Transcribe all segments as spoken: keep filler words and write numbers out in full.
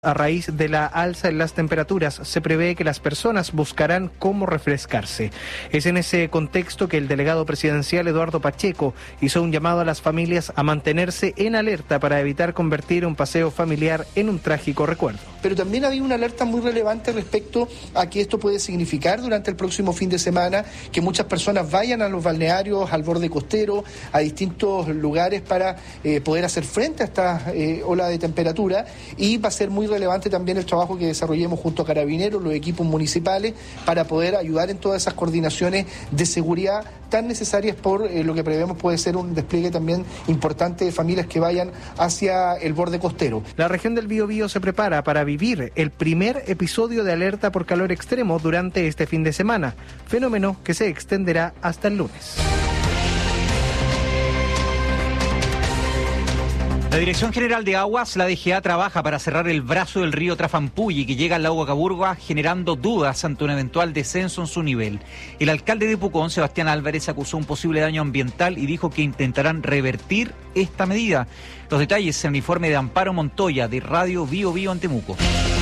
A raíz de la alza en las temperaturas, se prevé que las personas buscarán cómo refrescarse. Es en ese contexto que el delegado presidencial Eduardo Pacheco hizo un llamado a las familias a mantenerse en alerta para evitar convertir un paseo familiar en un trágico recuerdo. Pero también había una alerta muy relevante respecto a que esto puede significar durante el próximo fin de semana que muchas personas vayan a los balnearios, al borde costero, a distintos lugares para eh, poder hacer frente a esta eh, ola de temperatura, y va a ser muy relevante también el trabajo que desarrollemos junto a Carabineros, los equipos municipales, para poder ayudar en todas esas coordinaciones de seguridad tan necesarias por eh, lo que prevemos puede ser un despliegue también importante de familias que vayan hacia el borde costero. La región del Biobío se prepara para vivir el primer episodio de alerta por calor extremo durante este fin de semana, fenómeno que se extenderá hasta el lunes. La Dirección General de Aguas, la D G A, trabaja para cerrar el brazo del río Trafampuyi que llega al lago Caburgua, generando dudas ante un eventual descenso en su nivel. El alcalde de Pucón, Sebastián Álvarez, acusó un posible daño ambiental y dijo que intentarán revertir esta medida. Los detalles en el informe de Amparo Montoya, de Radio Bio Bio en Temuco.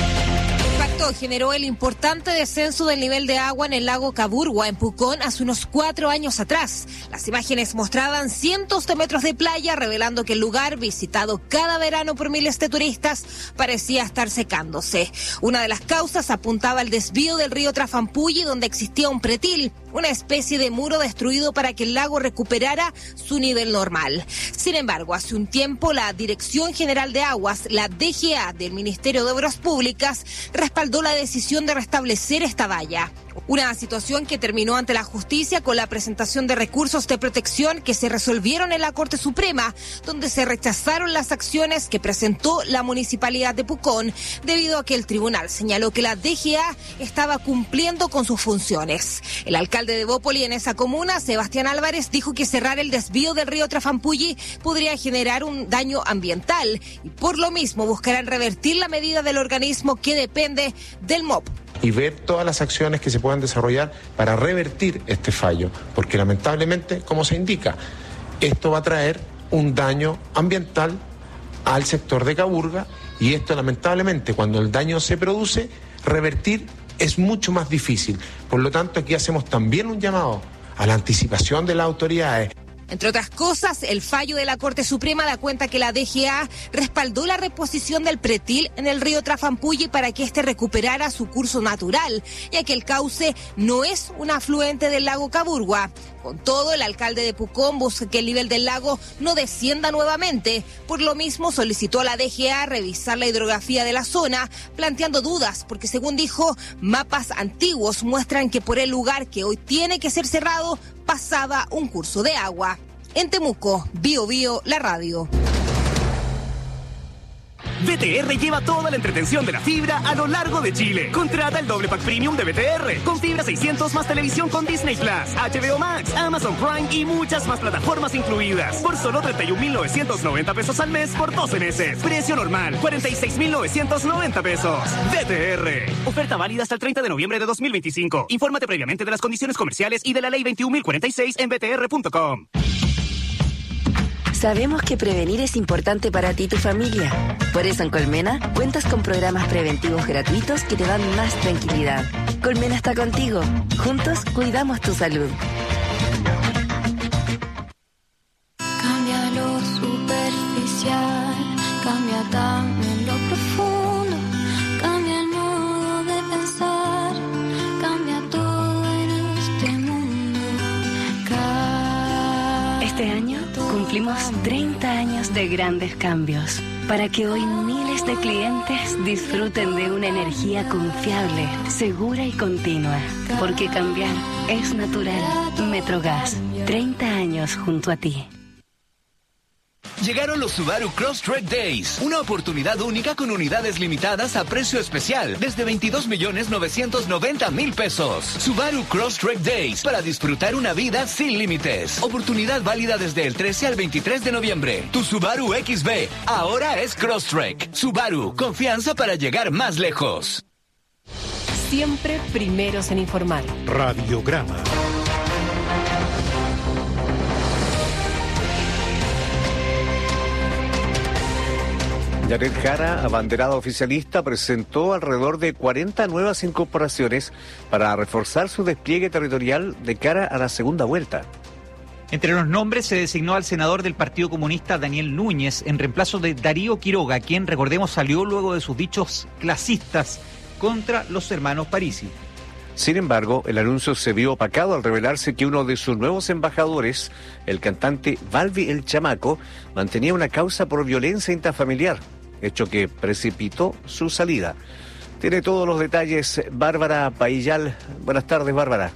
Generó el importante descenso del nivel de agua en el lago Caburgua, en Pucón, hace unos cuatro años atrás. Las imágenes mostraban cientos de metros de playa, revelando que el lugar, visitado cada verano por miles de turistas, parecía estar secándose. Una de las causas apuntaba al desvío del río Trafampuyi, donde existía un pretil, una especie de muro destruido para que el lago recuperara su nivel normal. Sin embargo, hace un tiempo la Dirección General de Aguas, la D G A del Ministerio de Obras Públicas, respaldó la decisión de restablecer esta valla. Una situación que terminó ante la justicia con la presentación de recursos de protección que se resolvieron en la Corte Suprema, donde se rechazaron las acciones que presentó la Municipalidad de Pucón, debido a que el tribunal señaló que la D G A estaba cumpliendo con sus funciones. El alcalde de Bópoli en esa comuna, Sebastián Álvarez, dijo que cerrar el desvío del río Trafampuyi podría generar un daño ambiental y por lo mismo buscarán revertir la medida del organismo que depende del M O P. Y ver todas las acciones que se puedan desarrollar para revertir este fallo, porque lamentablemente, como se indica, esto va a traer un daño ambiental al sector de Caburga, y esto lamentablemente, cuando el daño se produce, revertir es mucho más difícil. Por lo tanto, aquí hacemos también un llamado a la anticipación de las autoridades. Entre otras cosas, el fallo de la Corte Suprema da cuenta que la D G A respaldó la reposición del pretil en el río Trafampuyi para que éste recuperara su curso natural, ya que el cauce no es un afluente del lago Caburgua. Con todo, el alcalde de Pucón busca que el nivel del lago no descienda nuevamente. Por lo mismo, solicitó a la D G A revisar la hidrografía de la zona, planteando dudas, porque según dijo, mapas antiguos muestran que por el lugar que hoy tiene que ser cerrado, pasaba un curso de agua. En Temuco, Bio Bio, la radio. B T R lleva toda la entretención de la fibra a lo largo de Chile. Contrata el doble pack premium de B T R, con fibra seiscientos más televisión con Disney Plus, H B O Max, Amazon Prime y muchas más plataformas incluidas. Por solo treinta y un mil novecientos noventa pesos al mes por doce meses. Precio normal, cuarenta y seis mil novecientos noventa pesos. B T R. Oferta válida hasta el treinta de noviembre de dos mil veinticinco. Infórmate previamente de las condiciones comerciales y de la ley veintiún mil cuarenta y seis en b t r punto com. Sabemos que prevenir es importante para ti y tu familia. Por eso en Colmena cuentas con programas preventivos gratuitos que te dan más tranquilidad. Colmena está contigo. Juntos cuidamos tu salud. Cambia lo superficial, cambia también lo profundo, cambia el modo de pensar, cambia todo en este mundo. Cambia. Este año cumplimos treinta años de grandes cambios para que hoy miles de clientes disfruten de una energía confiable, segura y continua. Porque cambiar es natural. Metrogas, treinta años junto a ti. Llegaron los Subaru Crosstrek Days, una oportunidad única con unidades limitadas a precio especial, desde veintidós millones novecientos noventa mil pesos. Subaru Crosstrek Days, para disfrutar una vida sin límites. Oportunidad válida desde el trece al veintitrés de noviembre. Tu Subaru X B, ahora es Crosstrek. Subaru, confianza para llegar más lejos. Siempre primeros en informar. Radiograma. Janet Jara, abanderada oficialista, presentó alrededor de cuarenta nuevas incorporaciones para reforzar su despliegue territorial de cara a la segunda vuelta. Entre los nombres se designó al senador del Partido Comunista Daniel Núñez en reemplazo de Darío Quiroga, quien, recordemos, salió luego de sus dichos clasistas contra los hermanos Parisi. Sin embargo, el anuncio se vio opacado al revelarse que uno de sus nuevos embajadores, el cantante Balbi el Chamaco, mantenía una causa por violencia intrafamiliar, hecho que precipitó su salida. Tiene todos los detalles Bárbara Paillal. Buenas tardes, Bárbara.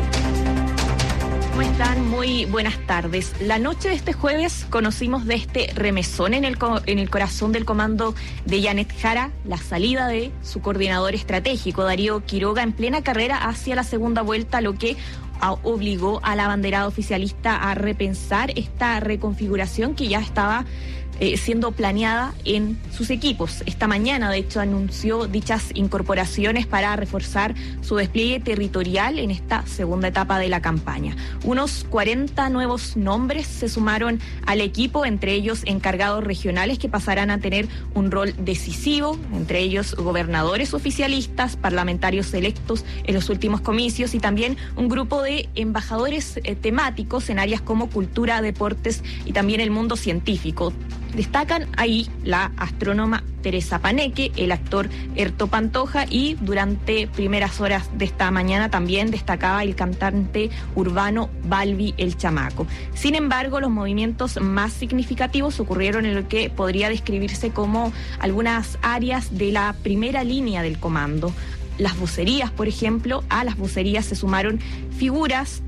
¿Cómo están? Muy buenas tardes. La noche de este jueves conocimos de este remesón en el, co- en el corazón del comando de Janet Jara, la salida de su coordinador estratégico, Darío Quiroga, en plena carrera hacia la segunda vuelta, lo que a, obligó a la abanderada oficialista a repensar esta reconfiguración que ya estaba Eh, siendo planeada en sus equipos. Esta mañana, de hecho, anunció dichas incorporaciones para reforzar su despliegue territorial en esta segunda etapa de la campaña. Unos cuarenta nuevos nombres se sumaron al equipo, entre ellos encargados regionales que pasarán a tener un rol decisivo, entre ellos gobernadores oficialistas, parlamentarios electos en los últimos comicios y también un grupo de embajadores eh, temáticos en áreas como cultura, deportes y también el mundo científico. Destacan ahí la astrónoma Teresa Paneque, el actor Erto Pantoja y durante primeras horas de esta mañana también destacaba el cantante urbano Balbi el Chamaco. Sin embargo, los movimientos más significativos ocurrieron en lo que podría describirse como algunas áreas de la primera línea del comando. Las vocerías, por ejemplo, a las vocerías se sumaron figuras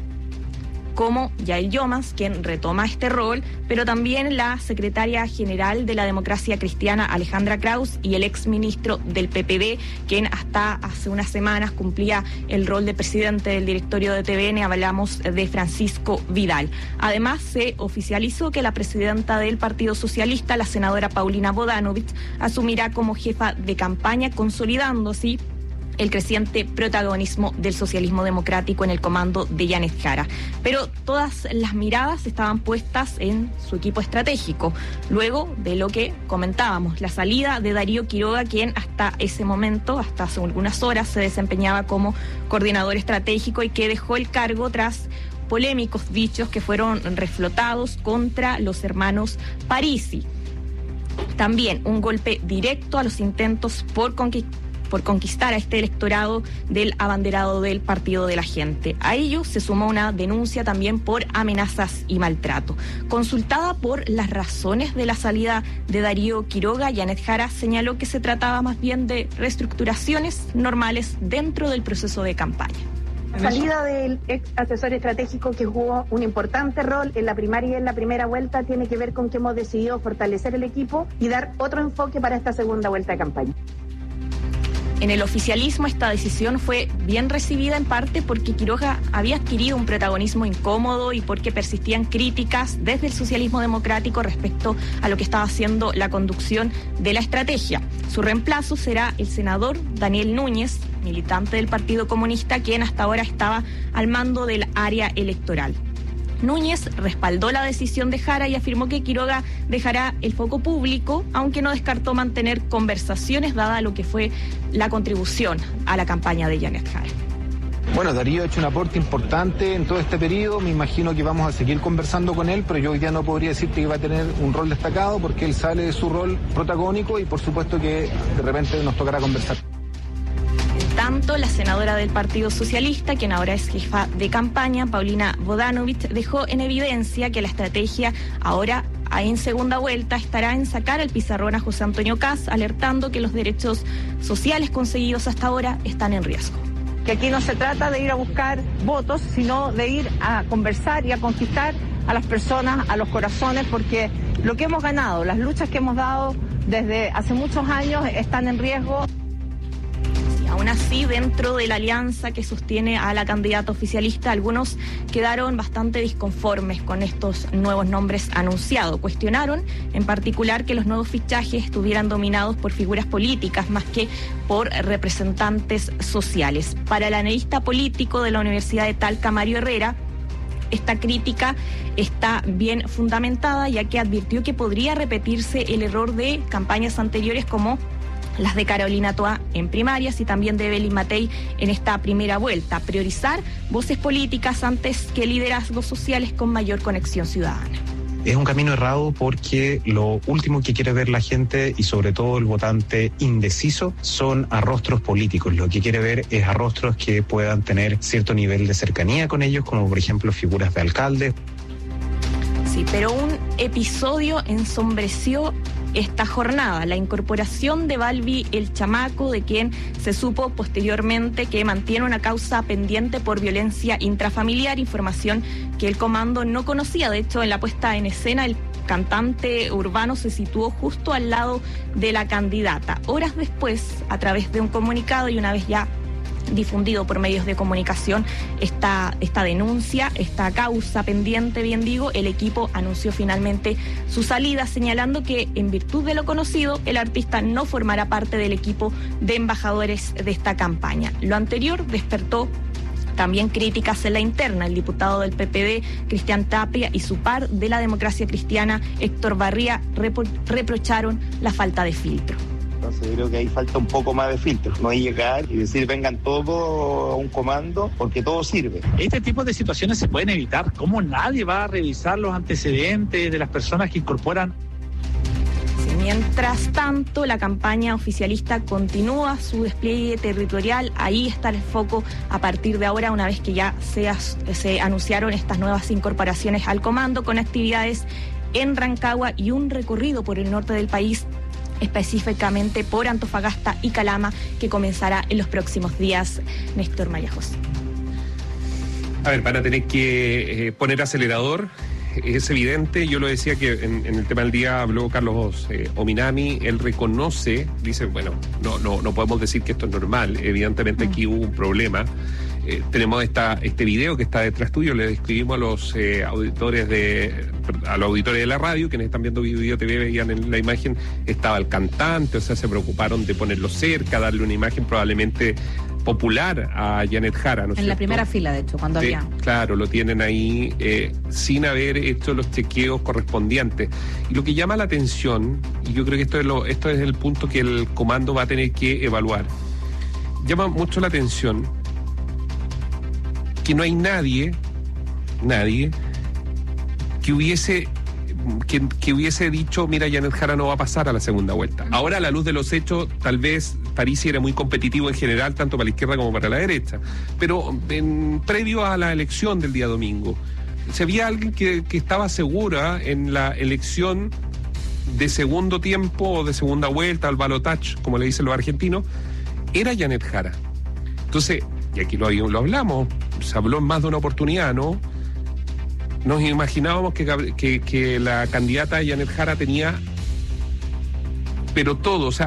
como Yael Yomas, quien retoma este rol, pero también la secretaria general de la Democracia Cristiana, Alejandra Kraus, y el exministro del P P D, quien hasta hace unas semanas cumplía el rol de presidente del directorio de T V N, hablamos de Francisco Vidal. Además, se oficializó que la presidenta del Partido Socialista, la senadora Paulina Bodanovich, asumirá como jefa de campaña, consolidando así el creciente protagonismo del socialismo democrático en el comando de Janet Jara. Pero todas las miradas estaban puestas en su equipo estratégico, luego de lo que comentábamos, la salida de Darío Quiroga, quien hasta ese momento, hasta hace algunas horas, se desempeñaba como coordinador estratégico y que dejó el cargo tras polémicos dichos que fueron reflotados contra los hermanos Parisi. También un golpe directo a los intentos por conquistar por conquistar a este electorado del abanderado del Partido de la Gente. A ello se sumó una denuncia también por amenazas y maltrato. Consultada por las razones de la salida de Darío Quiroga, Janet Jara señaló que se trataba más bien de reestructuraciones normales dentro del proceso de campaña. La salida del ex asesor estratégico que jugó un importante rol en la primaria y en la primera vuelta tiene que ver con que hemos decidido fortalecer el equipo y dar otro enfoque para esta segunda vuelta de campaña. En el oficialismo esta decisión fue bien recibida en parte porque Quiroga había adquirido un protagonismo incómodo y porque persistían críticas desde el socialismo democrático respecto a lo que estaba haciendo la conducción de la estrategia. Su reemplazo será el senador Daniel Núñez, militante del Partido Comunista, quien hasta ahora estaba al mando del área electoral. Núñez respaldó la decisión de Jara y afirmó que Quiroga dejará el foco público, aunque no descartó mantener conversaciones dada lo que fue la contribución a la campaña de Janet Jara. Bueno, Darío ha hecho un aporte importante en todo este periodo, me imagino que vamos a seguir conversando con él, pero yo hoy día no podría decirte que va a tener un rol destacado porque él sale de su rol protagónico y por supuesto que de repente nos tocará conversar. Tanto la senadora del Partido Socialista, quien ahora es jefa de campaña, Paulina Bodanovich, dejó en evidencia que la estrategia ahora en segunda vuelta estará en sacar al pizarrón a José Antonio Kast, alertando que los derechos sociales conseguidos hasta ahora están en riesgo. Que aquí no se trata de ir a buscar votos, sino de ir a conversar y a conquistar a las personas, a los corazones, porque lo que hemos ganado, las luchas que hemos dado desde hace muchos años están en riesgo. Aún así, dentro de la alianza que sostiene a la candidata oficialista, algunos quedaron bastante disconformes con estos nuevos nombres anunciados. Cuestionaron, en particular, que los nuevos fichajes estuvieran dominados por figuras políticas más que por representantes sociales. Para el analista político de la Universidad de Talca, Mario Herrera, esta crítica está bien fundamentada, ya que advirtió que podría repetirse el error de campañas anteriores como las de Carolina Toa en primarias y también de Evelyn Matei en esta primera vuelta. Priorizar voces políticas antes que liderazgos sociales con mayor conexión ciudadana. Es un camino errado porque lo último que quiere ver la gente y sobre todo el votante indeciso son a rostros políticos. Lo que quiere ver es a rostros que puedan tener cierto nivel de cercanía con ellos, como por ejemplo figuras de alcaldes. Sí, pero un episodio ensombreció esta jornada, la incorporación de Balbi el Chamaco, de quien se supo posteriormente que mantiene una causa pendiente por violencia intrafamiliar, información que el comando no conocía. De hecho, en la puesta en escena, el cantante urbano se situó justo al lado de la candidata. Horas después, a través de un comunicado y una vez ya difundido por medios de comunicación esta, esta denuncia, esta causa pendiente, bien digo, el equipo anunció finalmente su salida, señalando que en virtud de lo conocido, el artista no formará parte del equipo de embajadores de esta campaña. Lo anterior despertó también críticas en la interna. El diputado del P P D, Cristian Tapia, y su par de la Democracia Cristiana, Héctor Barría, repro- reprocharon la falta de filtro. Entonces yo creo que ahí falta un poco más de filtros, no hay llegar y decir vengan todos a un comando porque todo sirve. Este tipo de situaciones se pueden evitar. ¿Cómo nadie va a revisar los antecedentes de las personas que incorporan? Sí, mientras tanto, la campaña oficialista continúa su despliegue territorial. Ahí está el foco a partir de ahora, una vez que ya se, se anunciaron estas nuevas incorporaciones al comando, con actividades en Rancagua y un recorrido por el norte del país, específicamente por Antofagasta y Calama, que comenzará en los próximos días. Néstor Mayajos. A ver, van a tener que eh, poner acelerador, es evidente. Yo lo decía que en, en el tema del día habló Carlos eh, Ominami, él reconoce, dice, bueno, no, no, no podemos decir que esto es normal, evidentemente aquí hubo un problema. Eh, tenemos esta, este video que está detrás tuyo, le describimos a los eh, auditores de a los auditores de la radio, quienes están viendo Video T V veían en la imagen, estaba el cantante, o sea, se preocuparon de ponerlo cerca, darle una imagen probablemente popular a Janet Jara, ¿no es En cierto? la primera fila, de hecho, cuando Sí, había. claro, lo tienen ahí eh, sin haber hecho los chequeos correspondientes. Y lo que llama la atención, y yo creo que esto es, lo, esto es el punto que el comando va a tener que evaluar, llama mucho la atención que no hay nadie, nadie, que hubiese, que, que hubiese dicho, mira, Janet Jara no va a pasar a la segunda vuelta. Ahora, a la luz de los hechos, tal vez Parisi era muy competitivo en general, tanto para la izquierda como para la derecha. Pero en, previo a la elección del día domingo, si había alguien que, que estaba segura en la elección de segundo tiempo o de segunda vuelta, al balotage, como le dicen los argentinos, era Janet Jara. Entonces, y aquí lo, lo hablamos, se habló en más de una oportunidad, ¿no? Nos imaginábamos que, que, que la candidata Janet Jara tenía, pero todo, o sea,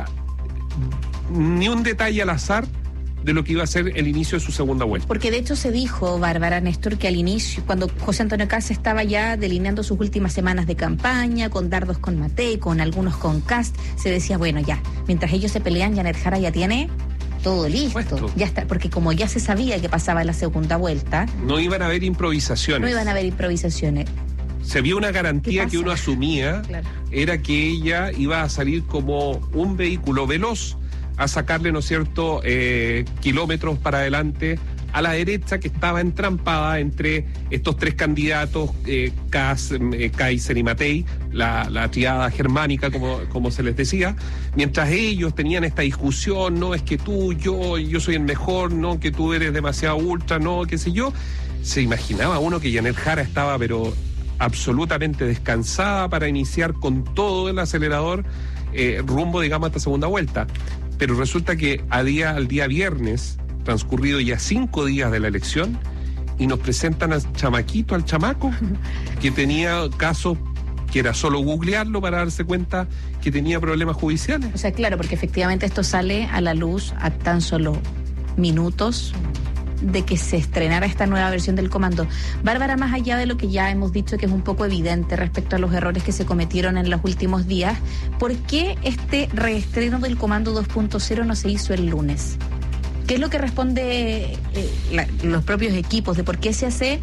ni un detalle al azar de lo que iba a ser el inicio de su segunda vuelta. Porque de hecho se dijo, Bárbara, Néstor, que al inicio, cuando José Antonio Caz estaba ya delineando sus últimas semanas de campaña, con dardos con Matei, con algunos con Cast, se decía, bueno, ya, mientras ellos se pelean, Janet Jara ya tiene todo listo, Puesto. ya está, porque como ya se sabía que pasaba en la segunda vuelta, no iban a haber improvisaciones. No iban a haber improvisaciones. Se vio una garantía que uno asumía, claro, era que ella iba a salir como un vehículo veloz a sacarle, ¿no es cierto?, eh, kilómetros para adelante a la derecha, que estaba entrampada entre estos tres candidatos, eh, Caz, eh, Kaiser y Matei, la, la triada germánica, como, como se les decía, mientras ellos tenían esta discusión, no, es que tú, yo, yo soy el mejor, no, que tú eres demasiado ultra, no, qué sé yo. Se imaginaba uno que Janet Jara estaba, pero absolutamente descansada para iniciar con todo el acelerador eh, rumbo, digamos, a esta segunda vuelta. Pero resulta que a día, al día viernes, transcurrido ya cinco días de la elección, y nos presentan al chamaquito, al chamaco, que tenía casos que era solo googlearlo para darse cuenta que tenía problemas judiciales. O sea, claro, porque efectivamente esto sale a la luz a tan solo minutos de que se estrenara esta nueva versión del comando. Bárbara, más allá de lo que ya hemos dicho, que es un poco evidente respecto a los errores que se cometieron en los últimos días, ¿por qué este reestreno del comando dos punto cero no se hizo el lunes? ¿Qué es lo que responde eh, la, los propios equipos de por qué se hace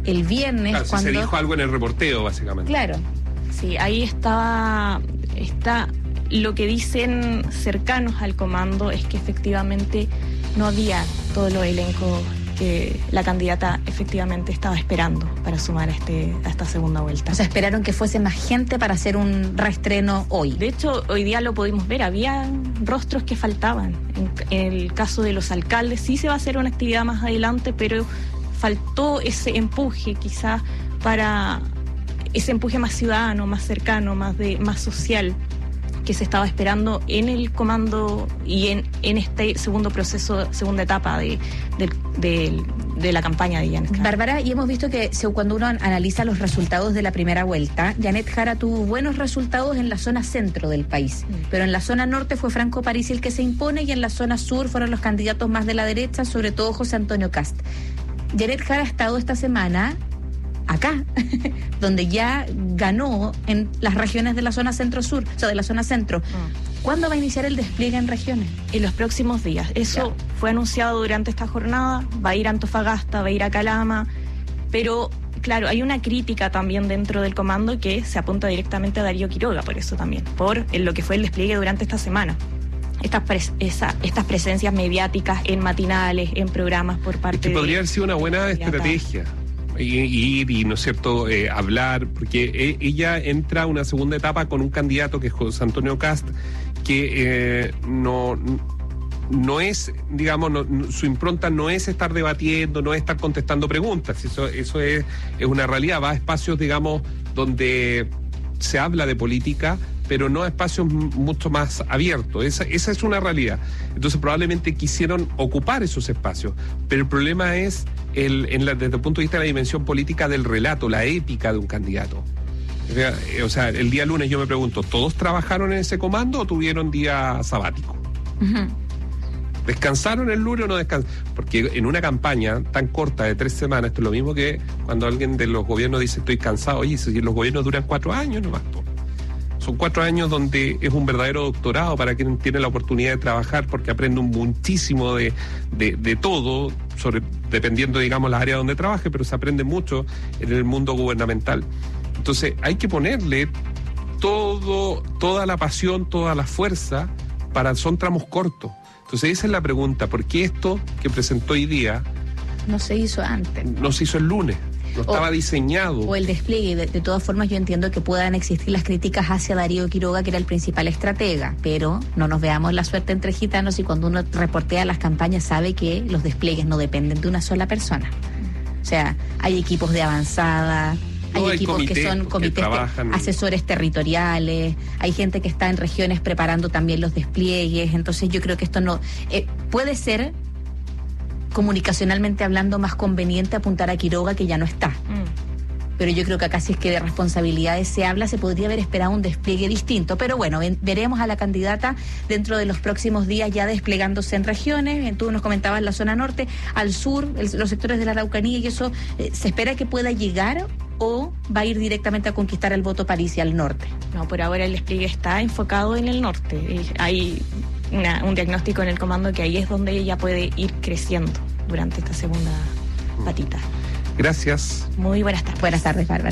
el viernes claro, cuando... Si se dijo algo en el reporteo, básicamente. Claro. Sí, ahí estaba, está, lo que dicen cercanos al comando es que efectivamente no había todo lo elenco que la candidata efectivamente estaba esperando para sumar a, este, a esta segunda vuelta. O sea, esperaron que fuese más gente para hacer un reestreno hoy. De hecho, hoy día lo pudimos ver, había rostros que faltaban. En, en el caso de los alcaldes sí se va a hacer una actividad más adelante, pero faltó ese empuje quizás para ese empuje más ciudadano, más cercano, más de más social que se estaba esperando en el comando y en, en este segundo proceso, segunda etapa de, de, de, de la campaña de Janet Jara. Bárbara, y hemos visto que cuando uno analiza los resultados de la primera vuelta, Janet Jara tuvo buenos resultados en la zona centro del país, mm. pero en la zona norte fue Franco Parisi el que se impone y en la zona sur fueron los candidatos más de la derecha, sobre todo José Antonio Kast. Janet Jara ha estado esta semana acá, donde ya ganó en las regiones de la zona centro-sur, o sea, de la zona centro. Mm. ¿Cuándo va a iniciar el despliegue en regiones? En los próximos días. Eso ya fue anunciado durante esta jornada. Va a ir a Antofagasta, va a ir a Calama, pero claro, hay una crítica también dentro del comando que se apunta directamente a Darío Quiroga, por eso también, por lo que fue el despliegue durante esta semana. Estas, pres- esa, estas presencias mediáticas en matinales, en programas por parte de... Es que podría haber sido una buena estrategia. Ir y, ¿no es cierto?, eh, hablar, porque e, ella entra a una segunda etapa con un candidato que es José Antonio Kast, que eh, no, no es, digamos, no, su impronta no es estar debatiendo, no es estar contestando preguntas, eso, eso es, es una realidad, va a espacios, digamos, donde se habla de política, pero no a espacios mucho más abiertos. Esa, esa es una realidad. Entonces probablemente quisieron ocupar esos espacios, pero el problema es el, en la, desde el punto de vista de la dimensión política del relato, la épica de un candidato. O sea, el día lunes yo me pregunto, ¿todos trabajaron en ese comando o tuvieron día sabático? Uh-huh. ¿Descansaron el lunes o no descansaron? Porque en una campaña tan corta de tres semanas, esto es lo mismo que cuando alguien de los gobiernos dice estoy cansado. Oye, si los gobiernos duran cuatro años nomás, po. Son cuatro años donde es un verdadero doctorado para quien tiene la oportunidad de trabajar, porque aprende un muchísimo de, de, de todo, sobre, dependiendo, digamos, la área donde trabaje, pero se aprende mucho en el mundo gubernamental. Entonces hay que ponerle todo, toda la pasión, toda la fuerza, para son tramos cortos. Entonces esa es la pregunta, ¿por qué esto que presentó hoy día no se hizo antes? No se hizo el lunes. No estaba o, diseñado. O el despliegue. De, de todas formas, yo entiendo que puedan existir las críticas hacia Darío Quiroga, que era el principal estratega, pero no nos veamos la suerte entre gitanos y cuando uno reportea las campañas sabe que los despliegues no dependen de una sola persona. O sea, hay equipos de avanzada, hay no, equipos que son comités, que asesores territoriales, hay gente que está en regiones preparando también los despliegues, entonces yo creo que esto no... Eh, puede ser... comunicacionalmente hablando más conveniente apuntar a Quiroga, que ya no está. Mm. Pero yo creo que acá si es que de responsabilidades se habla, se podría haber esperado un despliegue distinto. Pero bueno, ven, veremos a la candidata dentro de los próximos días ya desplegándose en regiones. Tú nos comentabas la zona norte, al sur, el, los sectores de la Araucanía, y eso eh, ¿se espera que pueda llegar o va a ir directamente a conquistar el voto Parisi al norte? No, por ahora el despliegue está enfocado en el norte. Hay una, un diagnóstico en el comando que ahí es donde ella puede ir creciendo durante esta segunda patita. Gracias. Muy buenas tardes. Buenas tardes, Bárbara.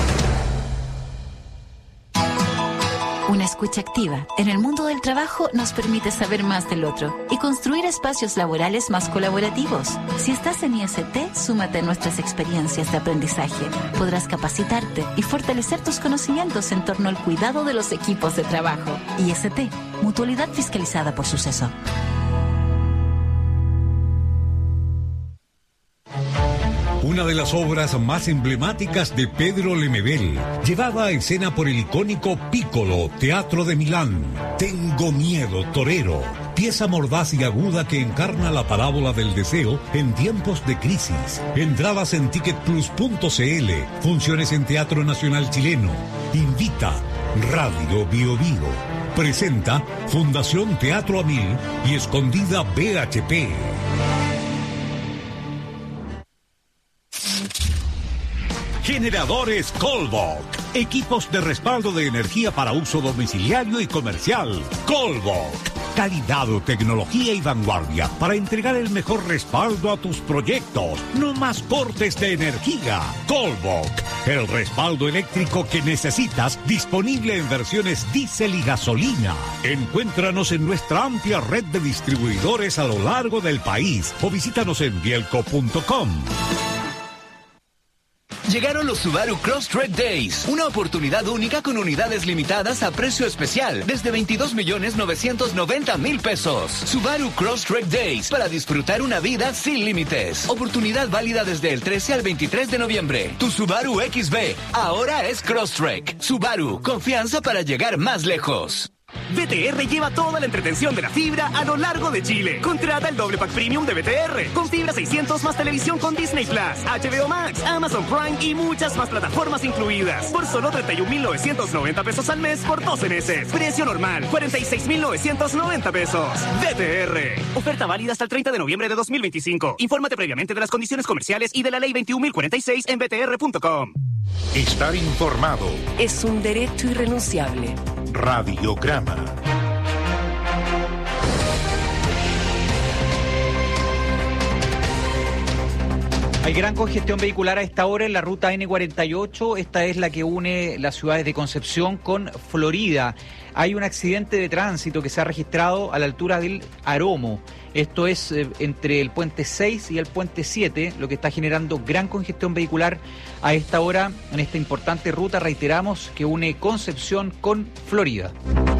Una escucha activa en el mundo del trabajo nos permite saber más del otro y construir espacios laborales más colaborativos. Si estás en I S T, súmate a nuestras experiencias de aprendizaje. Podrás capacitarte y fortalecer tus conocimientos en torno al cuidado de los equipos de trabajo. I S T, Mutualidad Fiscalizada por Suceso. Una de las obras más emblemáticas de Pedro Lemebel, llevada a escena por el icónico Piccolo Teatro de Milán. Tengo miedo, torero. Pieza mordaz y aguda que encarna la parábola del deseo en tiempos de crisis. Entradas en ticket plus punto c l. Funciones en Teatro Nacional Chileno. Invita Radio Bio Bio. Presenta Fundación Teatro Amil y Escondida B H P. Generadores Colbok. Equipos de respaldo de energía para uso domiciliario y comercial. Colbok. Calidad, tecnología y vanguardia para entregar el mejor respaldo a tus proyectos. No más cortes de energía. Colbok, el respaldo eléctrico que necesitas, disponible en versiones diésel y gasolina. Encuéntranos en nuestra amplia red de distribuidores a lo largo del país o visítanos en bielco punto com. Llegaron los Subaru Crosstrek Days, una oportunidad única con unidades limitadas a precio especial desde veintidós millones novecientos noventa mil pesos. Subaru Crosstrek Days para disfrutar una vida sin límites. Oportunidad válida desde el trece al veintitrés de noviembre. Tu Subaru X B ahora es Crosstrek. Subaru, confianza para llegar más lejos. B T R lleva toda la entretención de la fibra a lo largo de Chile. Contrata el doble pack premium de B T R con fibra seiscientos más televisión con Disney Plus, H B O Max, Amazon Prime y muchas más plataformas incluidas. Por solo treinta y un mil novecientos noventa pesos al mes por doce meses. Precio normal, cuarenta y seis mil novecientos noventa pesos. B T R. Oferta válida hasta el treinta de noviembre de dos mil veinticinco. Infórmate previamente de las condiciones comerciales y de la ley veintiún mil cuarenta y seis en b t r punto com. Estar informado es un derecho irrenunciable. Radiograma. Hay gran congestión vehicular a esta hora en la ruta ene cuarenta y ocho. Esta es la que une las ciudades de Concepción con Florida. Hay un accidente de tránsito que se ha registrado a la altura del Aromo. Esto es eh, entre el puente seis y el puente siete, lo que está generando gran congestión vehicular a esta hora en esta importante ruta, reiteramos, que une Concepción con Florida.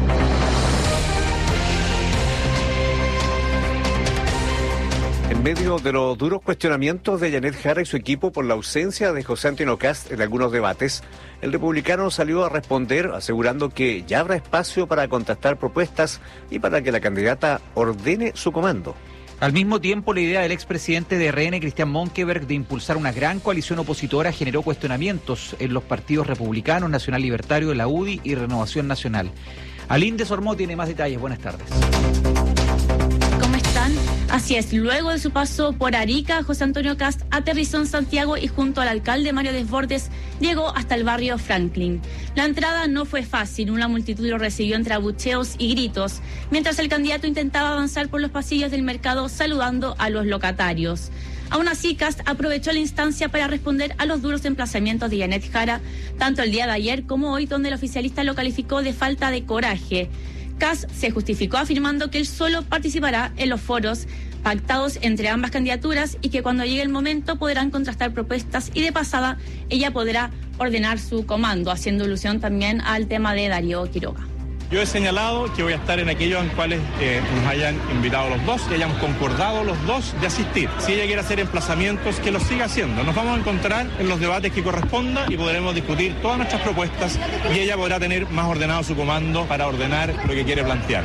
En medio de los duros cuestionamientos de Janet Jara y su equipo por la ausencia de José Antonio Kast en algunos debates, el republicano salió a responder asegurando que ya habrá espacio para contrastar propuestas y para que la candidata ordene su comando. Al mismo tiempo, la idea del expresidente de R N, Cristian Monkeberg, de impulsar una gran coalición opositora generó cuestionamientos en los partidos republicanos, Nacional Libertario, la U D I y Renovación Nacional. Alín Sormó tiene más detalles. Buenas tardes. Así es, luego de su paso por Arica, José Antonio Kast aterrizó en Santiago y junto al alcalde Mario Desbordes llegó hasta el barrio Franklin. La entrada no fue fácil, una multitud lo recibió entre abucheos y gritos, mientras el candidato intentaba avanzar por los pasillos del mercado saludando a los locatarios. Aún así, Kast aprovechó la instancia para responder a los duros emplazamientos de Janet Jara, tanto el día de ayer como hoy, donde el oficialista lo calificó de falta de coraje. Kast se justificó afirmando que él solo participará en los foros pactados entre ambas candidaturas y que cuando llegue el momento podrán contrastar propuestas y de pasada ella podrá ordenar su comando, haciendo alusión también al tema de Darío Quiroga. Yo he señalado que voy a estar en aquellos en cuales eh, nos hayan invitado los dos, que hayamos concordado los dos de asistir. Si ella quiere hacer emplazamientos, que los siga haciendo. Nos vamos a encontrar en los debates que corresponda y podremos discutir todas nuestras propuestas y ella podrá tener más ordenado su comando para ordenar lo que quiere plantear.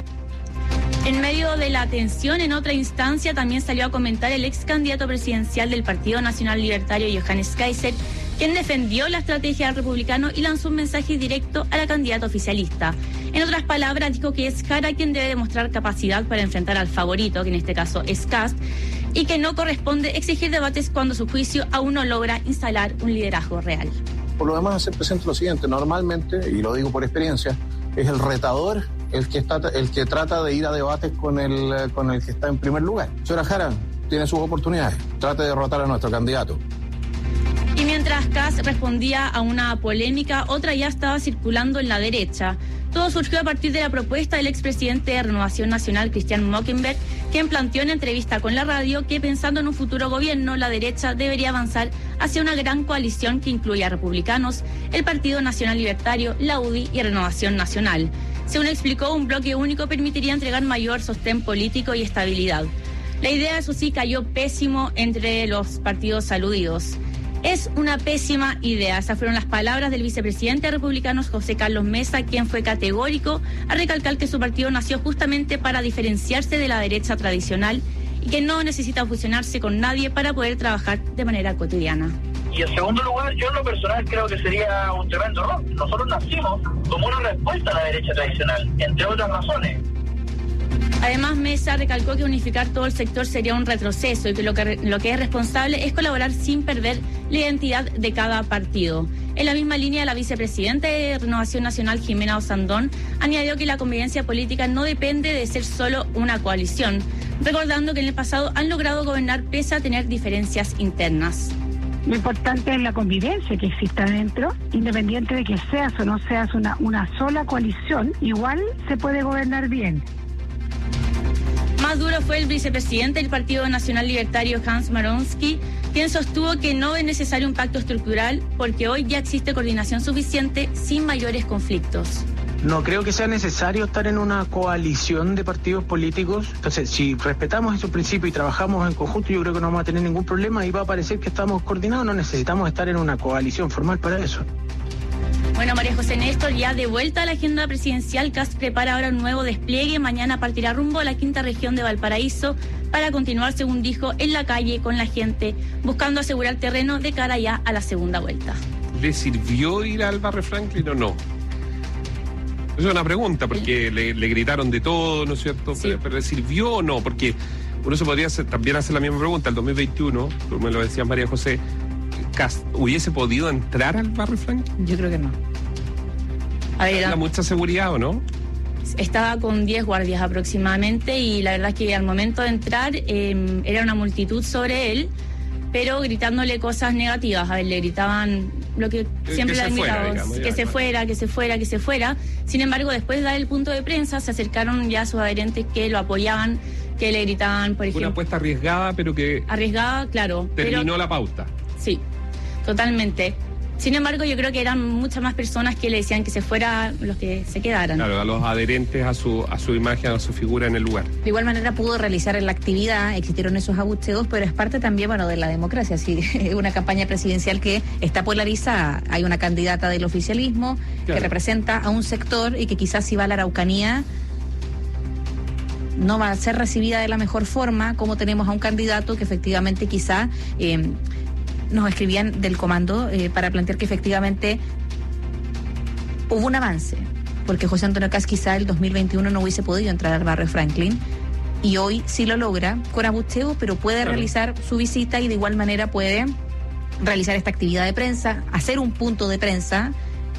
En medio de la tensión, en otra instancia también salió a comentar el ex candidato presidencial del Partido Nacional Libertario, Johannes Kaiser, quien defendió la estrategia del republicano y lanzó un mensaje directo a la candidata oficialista. En otras palabras, dijo que es Jara quien debe demostrar capacidad para enfrentar al favorito, que en este caso es Kast, y que no corresponde exigir debates cuando su juicio aún no logra instalar un liderazgo real. Por lo demás, hacer presente lo siguiente: normalmente, y lo digo por experiencia, es el retador el que, está, el que trata de ir a debates con el, con el que está en primer lugar. Señora Jara, tiene sus oportunidades, trate de derrotar a nuestro candidato. Y mientras Kast respondía a una polémica, otra ya estaba circulando en la derecha. Todo surgió a partir de la propuesta del expresidente de Renovación Nacional, Cristian Monkeberg, quien planteó en entrevista con la radio que pensando en un futuro gobierno, la derecha debería avanzar hacia una gran coalición que incluya a republicanos, el Partido Nacional Libertario, la U D I y Renovación Nacional. Según explicó, un bloque único permitiría entregar mayor sostén político y estabilidad. La idea, eso sí, cayó pésimo entre los partidos aludidos. Es una pésima idea. Esas fueron las palabras del vicepresidente de Republicanos, José Carlos Mesa, quien fue categórico a recalcar que su partido nació justamente para diferenciarse de la derecha tradicional y que no necesita fusionarse con nadie para poder trabajar de manera cotidiana. Y en segundo lugar, yo en lo personal creo que sería un tremendo error. Nosotros nacimos como una respuesta a la derecha tradicional, entre otras razones. Además, Mesa recalcó que unificar todo el sector sería un retroceso y que lo que, lo que es responsable es colaborar sin perder la identidad de cada partido. En la misma línea, la vicepresidenta de Renovación Nacional, Jimena Osandón, añadió que la convivencia política no depende de ser solo una coalición, recordando que en el pasado han logrado gobernar pese a tener diferencias internas. Lo importante es la convivencia que exista dentro, independiente de que seas o no seas una, una sola coalición, igual se puede gobernar bien. Más duro fue el vicepresidente del Partido Nacional Libertario, Hans Maronsky, quien sostuvo que no es necesario un pacto estructural porque hoy ya existe coordinación suficiente sin mayores conflictos. No creo que sea necesario estar en una coalición de partidos políticos. Entonces, si respetamos esos principios y trabajamos en conjunto, yo creo que no vamos a tener ningún problema y va a parecer que estamos coordinados. No necesitamos estar en una coalición formal para eso. Bueno, María José Néstor, ya de vuelta a la agenda presidencial, C A S prepara ahora un nuevo despliegue. Mañana partirá rumbo a la quinta región de Valparaíso para continuar, según dijo, en la calle con la gente, buscando asegurar terreno de cara ya a la segunda vuelta. ¿Le sirvió ir al Barrio Franklin o no? Es una pregunta, porque le, le gritaron de todo, ¿no es cierto? Sí. Pero, pero ¿le sirvió o no? Porque uno se podría hacer, también hacer la misma pregunta. El dos mil veintiuno, como me lo decía María José, C A S ¿hubiese podido entrar al Barrio Franklin? Yo creo que no. A ver, ¿Era mucha seguridad o no? Estaba con diez guardias aproximadamente y la verdad es que al momento de entrar eh, era una multitud sobre él, pero gritándole cosas negativas. A ver, le gritaban lo que siempre le han gritado, que se fuera, que se fuera, que se fuera. Sin embargo, después de dar el punto de prensa, se acercaron ya sus adherentes que lo apoyaban, que le gritaban, por ejemplo... Una apuesta arriesgada, pero que... Arriesgada, claro. Terminó pero, la pauta. Sí, totalmente. Sin embargo, yo creo que eran muchas más personas que le decían que se fuera los que se quedaran. Claro, a los adherentes a su a su imagen, a su figura en el lugar. De igual manera pudo realizar la actividad, existieron esos abucheos, pero es parte también, bueno, de la democracia. Sí, es una campaña presidencial que está polarizada. Hay una candidata del oficialismo claro, que representa a un sector y que quizás si va a la Araucanía no va a ser recibida de la mejor forma, como tenemos a un candidato que efectivamente quizá... Eh, nos escribían del comando eh, para plantear que efectivamente hubo un avance, porque José Antonio Caz quizá el dos mil veintiuno no hubiese podido entrar al Barrio Franklin y hoy sí lo logra con abucheo, pero puede claro, realizar su visita y de igual manera puede realizar esta actividad de prensa, hacer un punto de prensa.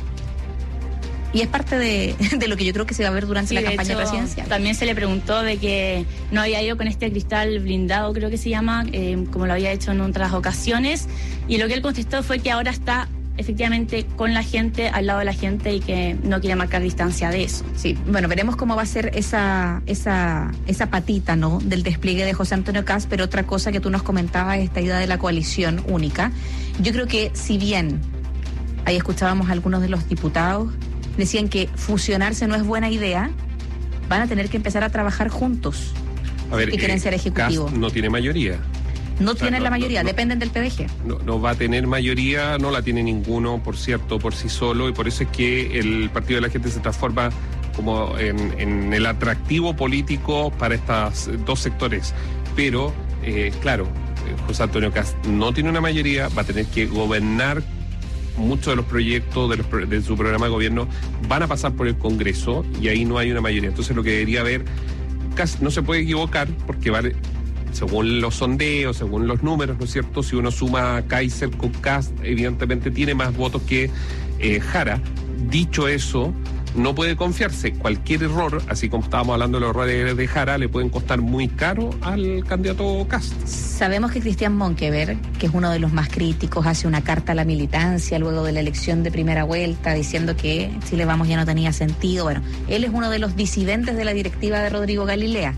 Y es parte de, de lo que yo creo que se va a ver durante sí, la campaña hecho, presidencial. También se le preguntó de que no había ido con este cristal blindado, creo que se llama, eh, como lo había hecho en otras ocasiones. Y lo que él contestó fue que ahora está efectivamente con la gente, al lado de la gente y que no quiere marcar distancia de eso. Sí, bueno, veremos cómo va a ser esa esa esa patita, ¿no?, del despliegue de José Antonio Caz, pero otra cosa que tú nos comentabas, esta idea de la coalición única. Yo creo que si bien ahí escuchábamos a algunos de los diputados decían que fusionarse no es buena idea, van a tener que empezar a trabajar juntos. A ver, si quieren eh, ser ejecutivo. Cast no tiene mayoría. No o sea, tienen no, la mayoría, no, no, dependen del P D G. No, no va a tener mayoría, no la tiene ninguno, por cierto, por sí solo, y por eso es que el Partido de la Gente se transforma como en, en el atractivo político para estos dos sectores. Pero, eh, claro, José Antonio Caz no tiene una mayoría, va a tener que gobernar. Muchos de los proyectos de, los, de su programa de gobierno van a pasar por el Congreso y ahí no hay una mayoría. Entonces lo que debería haber, Caz no se puede equivocar porque vale, según los sondeos, según los números, ¿no es cierto? Si uno suma a Kaiser con Caz, evidentemente tiene más votos que eh, Jara. Dicho eso, no puede confiarse. Cualquier error, así como estábamos hablando de los errores de Jara, le pueden costar muy caro al candidato Cast. Sabemos que Cristian Monkever, que es uno de los más críticos, hace una carta a la militancia luego de la elección de primera vuelta diciendo que Chile Vamos ya no tenía sentido. Bueno, él es uno de los disidentes de la directiva de Rodrigo Galilea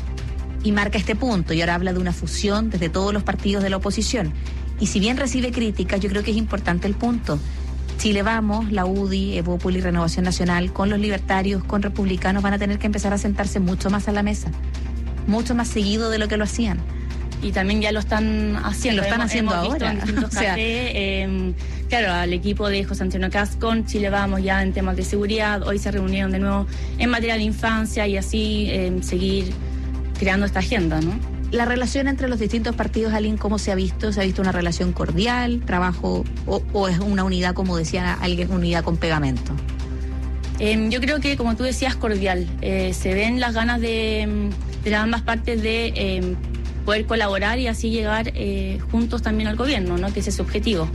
y marca este punto y ahora habla de una fusión desde todos los partidos de la oposición. Y si bien recibe críticas, yo creo que es importante el punto. Chile Vamos, la U D I, Evópolis, Renovación Nacional, con los libertarios, con republicanos, van a tener que empezar a sentarse mucho más a la mesa, mucho más seguido de lo que lo hacían. Y también ya lo están haciendo. Lo están hemos, haciendo hemos ahora. Visto en distintos o sea, cafés, eh, claro, al equipo de José Antonio Caz con Chile Vamos ya en temas de seguridad. Hoy se reunieron de nuevo en materia de infancia y así eh, seguir creando esta agenda, ¿no? La relación entre los distintos partidos, Aline, ¿cómo se ha visto? ¿Se ha visto una relación cordial, trabajo, o, o es una unidad, como decía alguien, unidad con pegamento? Eh, yo creo que, como tú decías, cordial. Eh, se ven las ganas de, de las ambas partes de eh, poder colaborar y así llegar eh, juntos también al gobierno, ¿no? Que ese es su objetivo.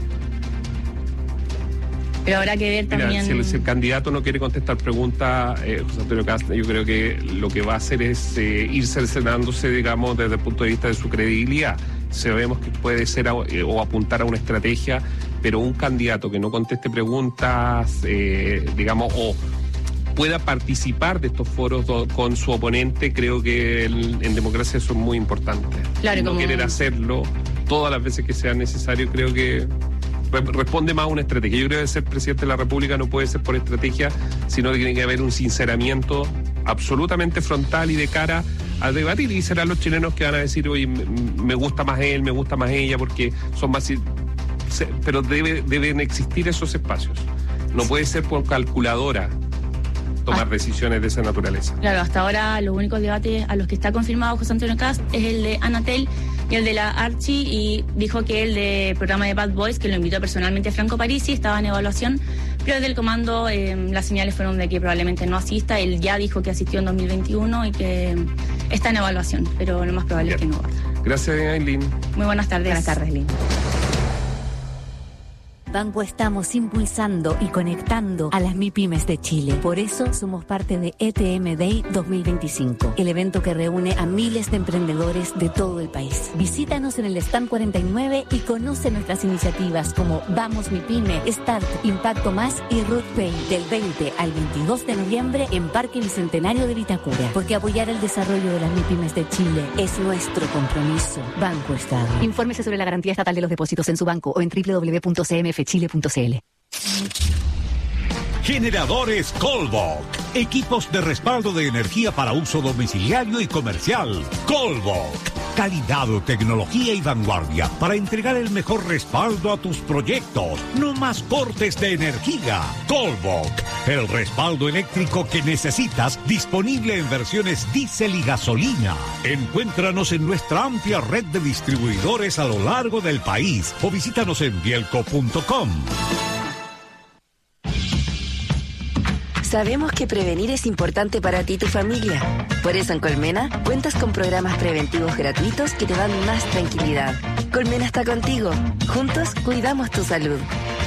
Pero habrá que ver también... Mira, si, el, si el candidato no quiere contestar preguntas, eh, José Antonio Cast, yo creo que lo que va a hacer es eh, ir cercenándose, digamos, desde el punto de vista de su credibilidad. Sabemos que puede ser a, eh, o apuntar a una estrategia, pero un candidato que no conteste preguntas, eh, digamos, o pueda participar de estos foros do, con su oponente, creo que el, en democracia eso es muy importante. Claro, no como... querer hacerlo todas las veces que sea necesario, creo que responde más a una estrategia. Yo creo que ser presidente de la República no puede ser por estrategia, sino que tiene que haber un sinceramiento absolutamente frontal y de cara a debatir, y serán los chilenos que van a decir, oye, me gusta más él, me gusta más ella, porque son más... Pero debe, deben existir esos espacios. No puede ser por calculadora tomar ah. decisiones de esa naturaleza. Claro, hasta ahora los únicos debates a los que está confirmado José Antonio Cast es el de Anatel y el de la Archie, y dijo que el de programa de Bad Boys, que lo invitó personalmente a Franco Parisi, estaba en evaluación, pero desde el comando eh, las señales fueron de que probablemente no asista. Él ya dijo que asistió en dos mil veintiuno y que está en evaluación, pero lo más probable Bien. es que no va. Gracias, Aileen. Muy buenas tardes. Buenas tardes, Aileen. Banco estamos impulsando y conectando a las MIPYMES de Chile. Por eso somos parte de E T M Day dos mil veinticinco, el evento que reúne a miles de emprendedores de todo el país. Visítanos en el stand cuarenta y nueve y conoce nuestras iniciativas como Vamos MIPYME, Start, Impacto Más y RootPay, del veinte al veintidós de noviembre en Parque Bicentenario de Vitacura. Porque apoyar el desarrollo de las MIPYMES de Chile es nuestro compromiso. Banco Estado. Infórmese sobre la garantía estatal de los depósitos en su banco o en doble u doble u doble u punto c m f chile punto c l. Generadores Colbok. Equipos de respaldo de energía para uso domiciliario y comercial. Colbok. Calidad, tecnología y vanguardia para entregar el mejor respaldo a tus proyectos. No más cortes de energía. Colbok. El respaldo eléctrico que necesitas, disponible en versiones diésel y gasolina. Encuéntranos en nuestra amplia red de distribuidores a lo largo del país o visítanos en bielco punto com. Sabemos que prevenir es importante para ti y tu familia. Por eso en Colmena cuentas con programas preventivos gratuitos que te dan más tranquilidad. Colmena está contigo. Juntos cuidamos tu salud.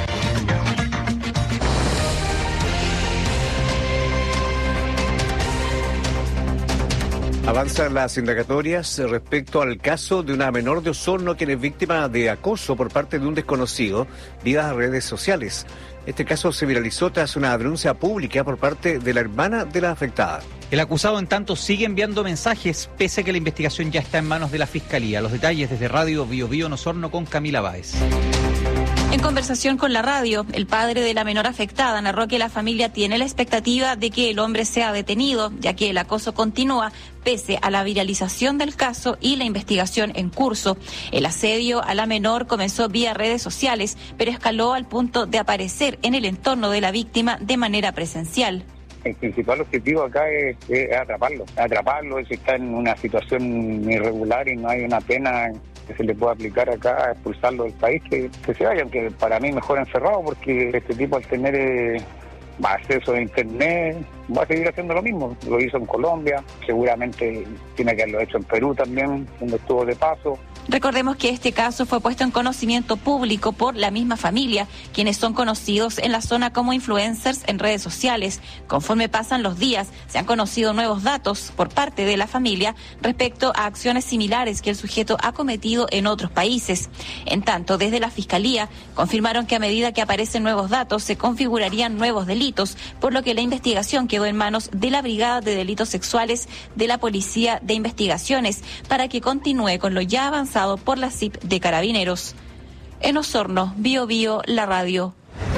Avanzan las indagatorias respecto al caso de una menor de Osorno quien es víctima de acoso por parte de un desconocido vía redes sociales. Este caso se viralizó tras una denuncia pública por parte de la hermana de la afectada. El acusado, en tanto, sigue enviando mensajes, pese a que la investigación ya está en manos de la Fiscalía. Los detalles desde Radio Bio Bio en Osorno con Camila Báez. En conversación con la radio, el padre de la menor afectada narró que la familia tiene la expectativa de que el hombre sea detenido, ya que el acoso continúa pese a la viralización del caso y la investigación en curso. El asedio a la menor comenzó vía redes sociales, pero escaló al punto de aparecer en el entorno de la víctima de manera presencial. El principal objetivo acá es, es atraparlo, atraparlo, si está en una situación irregular y no hay una pena que se le pueda aplicar acá, expulsarlo del país, que, que se vaya, aunque para mí mejor encerrado, porque este tipo al tener eh, acceso a internet va a seguir haciendo lo mismo. Lo hizo en Colombia, seguramente tiene que haberlo hecho en Perú también, donde estuvo de paso. Recordemos que este caso fue puesto en conocimiento público por la misma familia, quienes son conocidos en la zona como influencers en redes sociales. Conforme pasan los días, se han conocido nuevos datos por parte de la familia respecto a acciones similares que el sujeto ha cometido en otros países. En tanto, desde la Fiscalía confirmaron que a medida que aparecen nuevos datos se configurarían nuevos delitos, por lo que la investigación quedó en manos de la Brigada de Delitos Sexuales de la Policía de Investigaciones para que continúe con lo ya avanzado por la C I P de Carabineros. En Osorno, Bio Bio, la radio.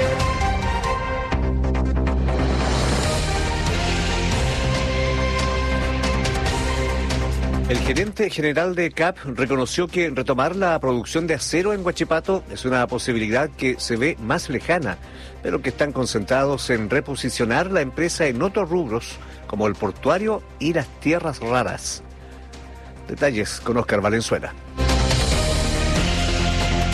El gerente general de C A P reconoció que retomar la producción de acero en Huachipato es una posibilidad que se ve más lejana, pero que están concentrados en reposicionar la empresa en otros rubros, como el portuario y las tierras raras. Detalles con Óscar Valenzuela.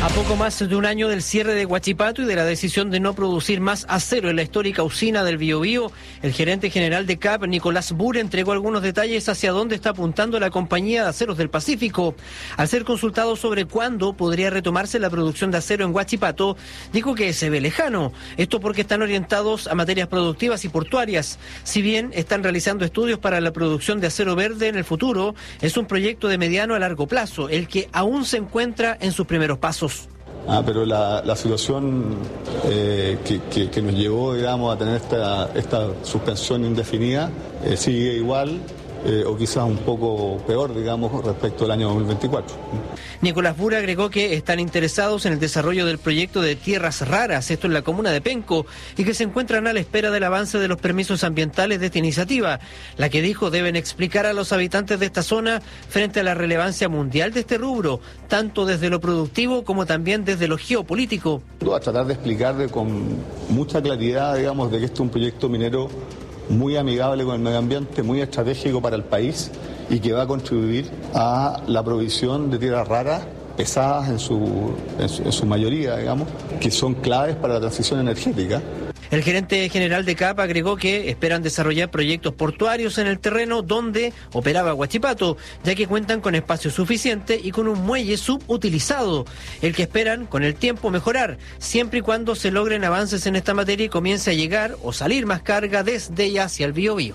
A poco más de un año del cierre de Huachipato y de la decisión de no producir más acero en la histórica usina del Biobío, el gerente general de C A P, Nicolás Bure, entregó algunos detalles hacia dónde está apuntando la compañía de aceros del Pacífico. Al ser consultado sobre cuándo podría retomarse la producción de acero en Huachipato, dijo que se ve lejano. Esto porque están orientados a materias productivas y portuarias. Si bien están realizando estudios para la producción de acero verde en el futuro, es un proyecto de mediano a largo plazo, el que aún se encuentra en sus primeros pasos. Ah, pero la, la situación eh, que, que, que nos llevó, digamos, a tener esta, esta suspensión indefinida eh, sigue igual eh, o quizás un poco peor, digamos, respecto al año dos mil veinticuatro. Nicolás Bura agregó que están interesados en el desarrollo del proyecto de tierras raras, esto en la comuna de Penco, y que se encuentran a la espera del avance de los permisos ambientales de esta iniciativa, la que dijo deben explicar a los habitantes de esta zona frente a la relevancia mundial de este rubro, tanto desde lo productivo como también desde lo geopolítico. A tratar de explicar de, con mucha claridad, digamos, de que este es un proyecto minero muy amigable con el medio ambiente, muy estratégico para el país y que va a contribuir a la provisión de tierras raras, pesadas en su, en su, en su mayoría, digamos, que son claves para la transición energética. El gerente general de C A P agregó que esperan desarrollar proyectos portuarios en el terreno donde operaba Huachipato, ya que cuentan con espacio suficiente y con un muelle subutilizado, el que esperan con el tiempo mejorar, siempre y cuando se logren avances en esta materia y comience a llegar o salir más carga desde y hacia el Biobío.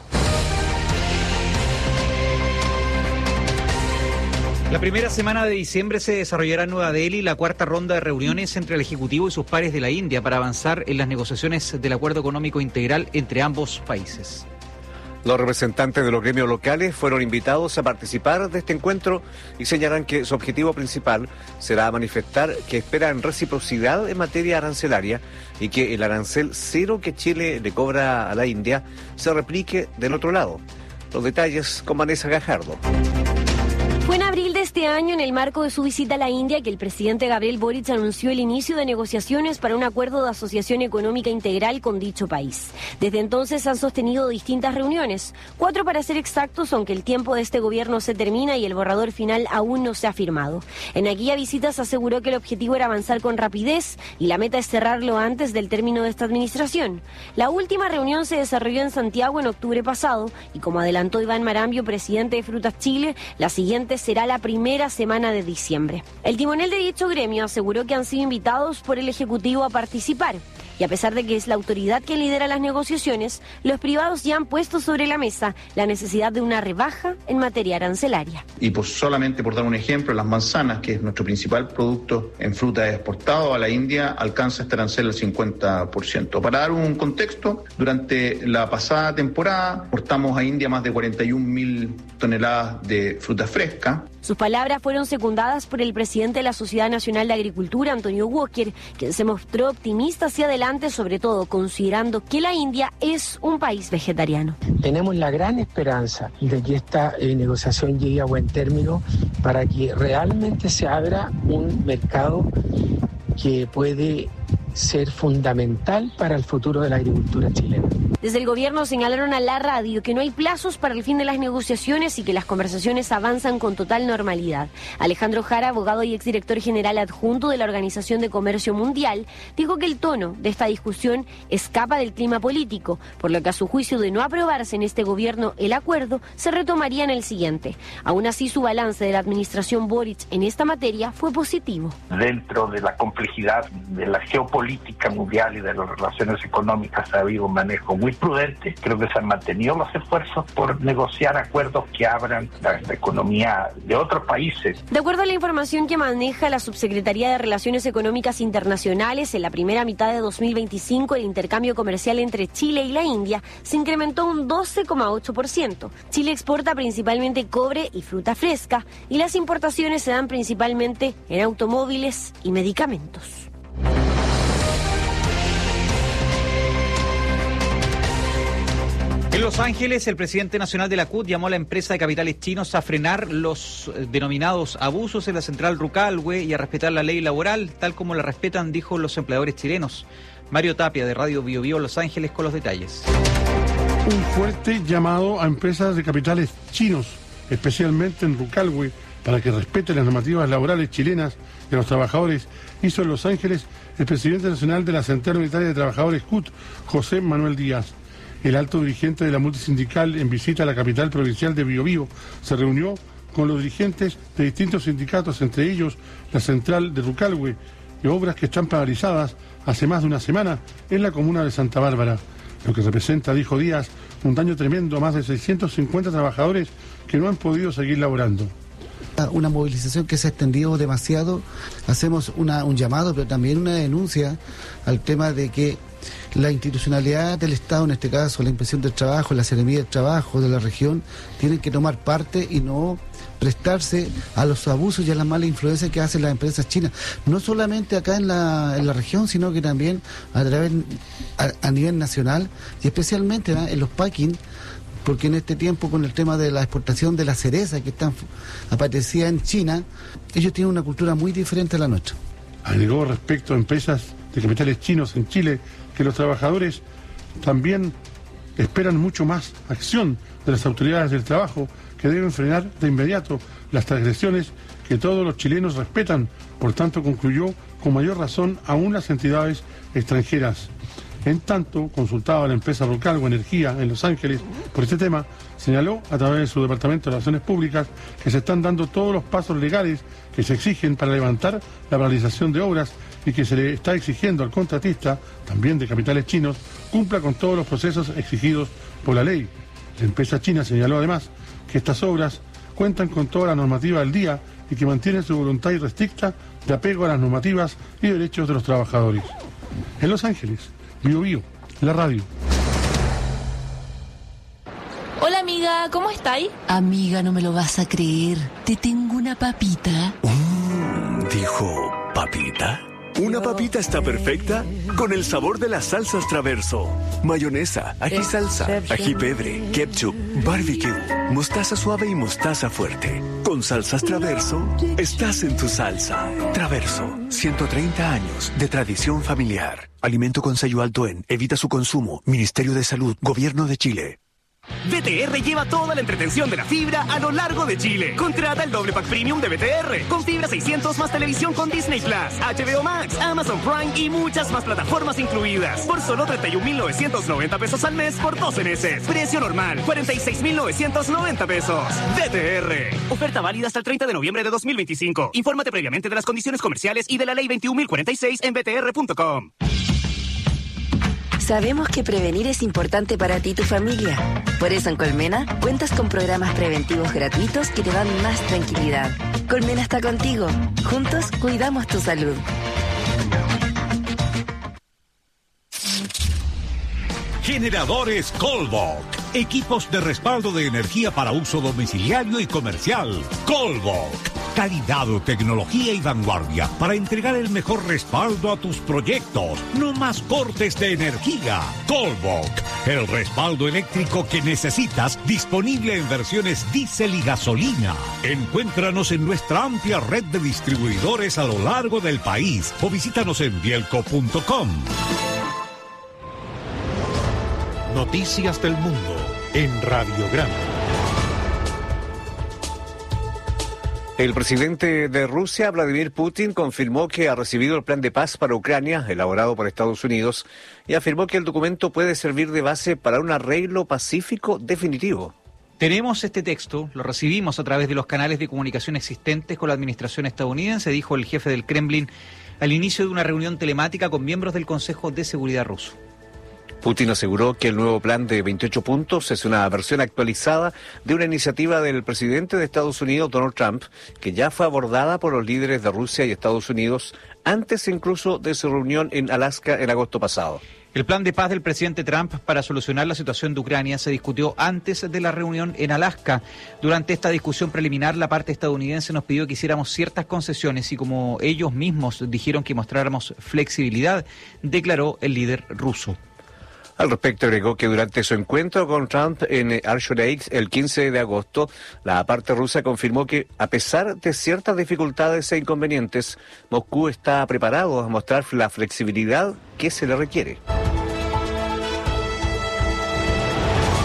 La primera semana de diciembre se desarrollará en Nueva Delhi la cuarta ronda de reuniones entre el Ejecutivo y sus pares de la India para avanzar en las negociaciones del acuerdo económico integral entre ambos países. Los representantes de los gremios locales fueron invitados a participar de este encuentro y señalan que su objetivo principal será manifestar que esperan reciprocidad en materia arancelaria y que el arancel cero que Chile le cobra a la India se replique del otro lado. Los detalles con Vanessa Gajardo. Fue en abril de este año, en el marco de su visita a la India, que el presidente Gabriel Boric anunció el inicio de negociaciones para un acuerdo de asociación económica integral con dicho país. Desde entonces han sostenido distintas reuniones, cuatro para ser exactos, aunque el tiempo de este gobierno se termina y el borrador final aún no se ha firmado. En aquella visita se aseguró que el objetivo era avanzar con rapidez y la meta es cerrarlo antes del término de esta administración. La última reunión se desarrolló en Santiago en octubre pasado y, como adelantó Iván Marambio, presidente de Frutas Chile, la siguiente será la primera semana de diciembre. El timonel de dicho gremio aseguró que han sido invitados por el Ejecutivo a participar. Y a pesar de que es la autoridad quien lidera las negociaciones, los privados ya han puesto sobre la mesa la necesidad de una rebaja en materia arancelaria. Y pues solamente por dar un ejemplo, las manzanas, que es nuestro principal producto en fruta exportado a la India, alcanza este arancel al cincuenta por ciento. Para dar un contexto, durante la pasada temporada exportamos a India más de cuarenta y un mil toneladas de fruta fresca. Sus palabras fueron secundadas por el presidente de la Sociedad Nacional de Agricultura, Antonio Walker, quien se mostró optimista hacia adelante, sobre todo considerando que la India es un país vegetariano. Tenemos la gran esperanza de que esta eh, negociación llegue a buen término para que realmente se abra un mercado que puede ser fundamental para el futuro de la agricultura chilena. Desde el gobierno señalaron a la radio que no hay plazos para el fin de las negociaciones y que las conversaciones avanzan con total normalidad. Alejandro Jara, abogado y exdirector general adjunto de la Organización de Comercio Mundial, dijo que el tono de esta discusión escapa del clima político, por lo que a su juicio, de no aprobarse en este gobierno el acuerdo, se retomaría en el siguiente. Aún así, su balance de la administración Boric en esta materia fue positivo. Dentro de la complejidad de la geopolítica mundial y de las relaciones económicas ha habido un manejo muy prudente. Creo que se han mantenido los esfuerzos por negociar acuerdos que abran la, la economía de otros países. De acuerdo a la información que maneja la Subsecretaría de Relaciones Económicas Internacionales, en la primera mitad de dos mil veinticinco el intercambio comercial entre Chile y la India se incrementó un doce coma ocho por ciento. Chile exporta principalmente cobre y fruta fresca y las importaciones se dan principalmente en automóviles y medicamentos. En Los Ángeles, el presidente nacional de la C U T llamó a la empresa de capitales chinos a frenar los denominados abusos en la central Rucalhue y a respetar la ley laboral, tal como la respetan, dijo, los empleadores chilenos. Mario Tapia, de Radio Bio Bio Los Ángeles, con los detalles. Un fuerte llamado a empresas de capitales chinos, especialmente en Rucalhue, para que respete las normativas laborales chilenas de los trabajadores, hizo en Los Ángeles el presidente nacional de la Central Unitaria de Trabajadores C U T, José Manuel Díaz. El alto dirigente de la multisindical, en visita a la capital provincial de Biobío, se reunió con los dirigentes de distintos sindicatos, entre ellos la Central de Rucalhue, y obras que están paralizadas hace más de una semana en la comuna de Santa Bárbara, lo que representa, dijo Díaz, un daño tremendo a más de seiscientos cincuenta trabajadores que no han podido seguir laborando. Una movilización que se ha extendido demasiado, hacemos una, un llamado, pero también una denuncia al tema de que la institucionalidad del Estado, en este caso la Inspección del Trabajo, la Seremía del Trabajo de la región, tienen que tomar parte y no prestarse a los abusos y a las malas influencias que hacen las empresas chinas, no solamente acá en la, en la región, sino que también a través a, a nivel nacional y especialmente, ¿no?, en los packing, porque en este tiempo con el tema de la exportación de la cereza que están aparecida en China, ellos tienen una cultura muy diferente a la nuestra. Agregó respecto a empresas de capitales chinos en Chile que los trabajadores también esperan mucho más acción de las autoridades del trabajo, que deben frenar de inmediato las transgresiones que todos los chilenos respetan. Por tanto, concluyó, con mayor razón aún las entidades extranjeras. En tanto, consultaba a la empresa Rucalhue Energía en Los Ángeles por este tema, señaló a través de su Departamento de Relaciones Públicas que se están dando todos los pasos legales que se exigen para levantar la paralización de obras y que se le está exigiendo al contratista, también de capitales chinos, cumpla con todos los procesos exigidos por la ley. La empresa china señaló además que estas obras cuentan con toda la normativa del día y que mantienen su voluntad irrestricta de apego a las normativas y derechos de los trabajadores. En Los Ángeles, Biobío, la radio. Hola amiga, ¿cómo estáis? Amiga, no me lo vas a creer. Te tengo una papita. Mm, dijo, ¿papita? Una papita está perfecta con el sabor de las salsas Traverso. Mayonesa, ají salsa, ají pebre, ketchup, barbecue, mostaza suave y mostaza fuerte. Con salsas Traverso, estás en tu salsa. Traverso, ciento treinta años de tradición familiar. Alimento con sello alto en, evita su consumo. Ministerio de Salud, Gobierno de Chile. B T R lleva toda la entretención de la fibra a lo largo de Chile. Contrata el doble pack premium de B T R con fibra seiscientos más televisión con Disney Plus, H B O Max, Amazon Prime y muchas más plataformas incluidas. Por solo treinta y un mil novecientos noventa pesos al mes por doce meses. Precio normal, cuarenta y seis mil novecientos noventa pesos. B T R. Oferta válida hasta el treinta de noviembre de dos mil veinticinco. Infórmate previamente de las condiciones comerciales y de la ley veintiún mil cuarenta y seis en b t r punto com. Sabemos que prevenir es importante para ti y tu familia. Por eso en Colmena cuentas con programas preventivos gratuitos que te dan más tranquilidad. Colmena está contigo. Juntos cuidamos tu salud. Generadores Colbok. Equipos de respaldo de energía para uso domiciliario y comercial. Colbok. Calidad, tecnología y vanguardia para entregar el mejor respaldo a tus proyectos. No más cortes de energía. Colbok. El respaldo eléctrico que necesitas, disponible en versiones diésel y gasolina. Encuéntranos en nuestra amplia red de distribuidores a lo largo del país o visítanos en bielco punto com. Noticias del mundo en Radiograma. El presidente de Rusia, Vladimir Putin, confirmó que ha recibido el plan de paz para Ucrania, elaborado por Estados Unidos, y afirmó que el documento puede servir de base para un arreglo pacífico definitivo. Tenemos este texto, lo recibimos a través de los canales de comunicación existentes con la administración estadounidense, dijo el jefe del Kremlin al inicio de una reunión telemática con miembros del Consejo de Seguridad ruso. Putin aseguró que el nuevo plan de veintiocho puntos es una versión actualizada de una iniciativa del presidente de Estados Unidos, Donald Trump, que ya fue abordada por los líderes de Rusia y Estados Unidos antes incluso de su reunión en Alaska en agosto pasado. El plan de paz del presidente Trump para solucionar la situación de Ucrania se discutió antes de la reunión en Alaska. Durante esta discusión preliminar, la parte estadounidense nos pidió que hiciéramos ciertas concesiones y como ellos mismos dijeron que mostráramos flexibilidad, declaró el líder ruso. Al respecto, agregó que durante su encuentro con Trump en Arshorake el quince de agosto, la parte rusa confirmó que, a pesar de ciertas dificultades e inconvenientes, Moscú está preparado a mostrar la flexibilidad que se le requiere.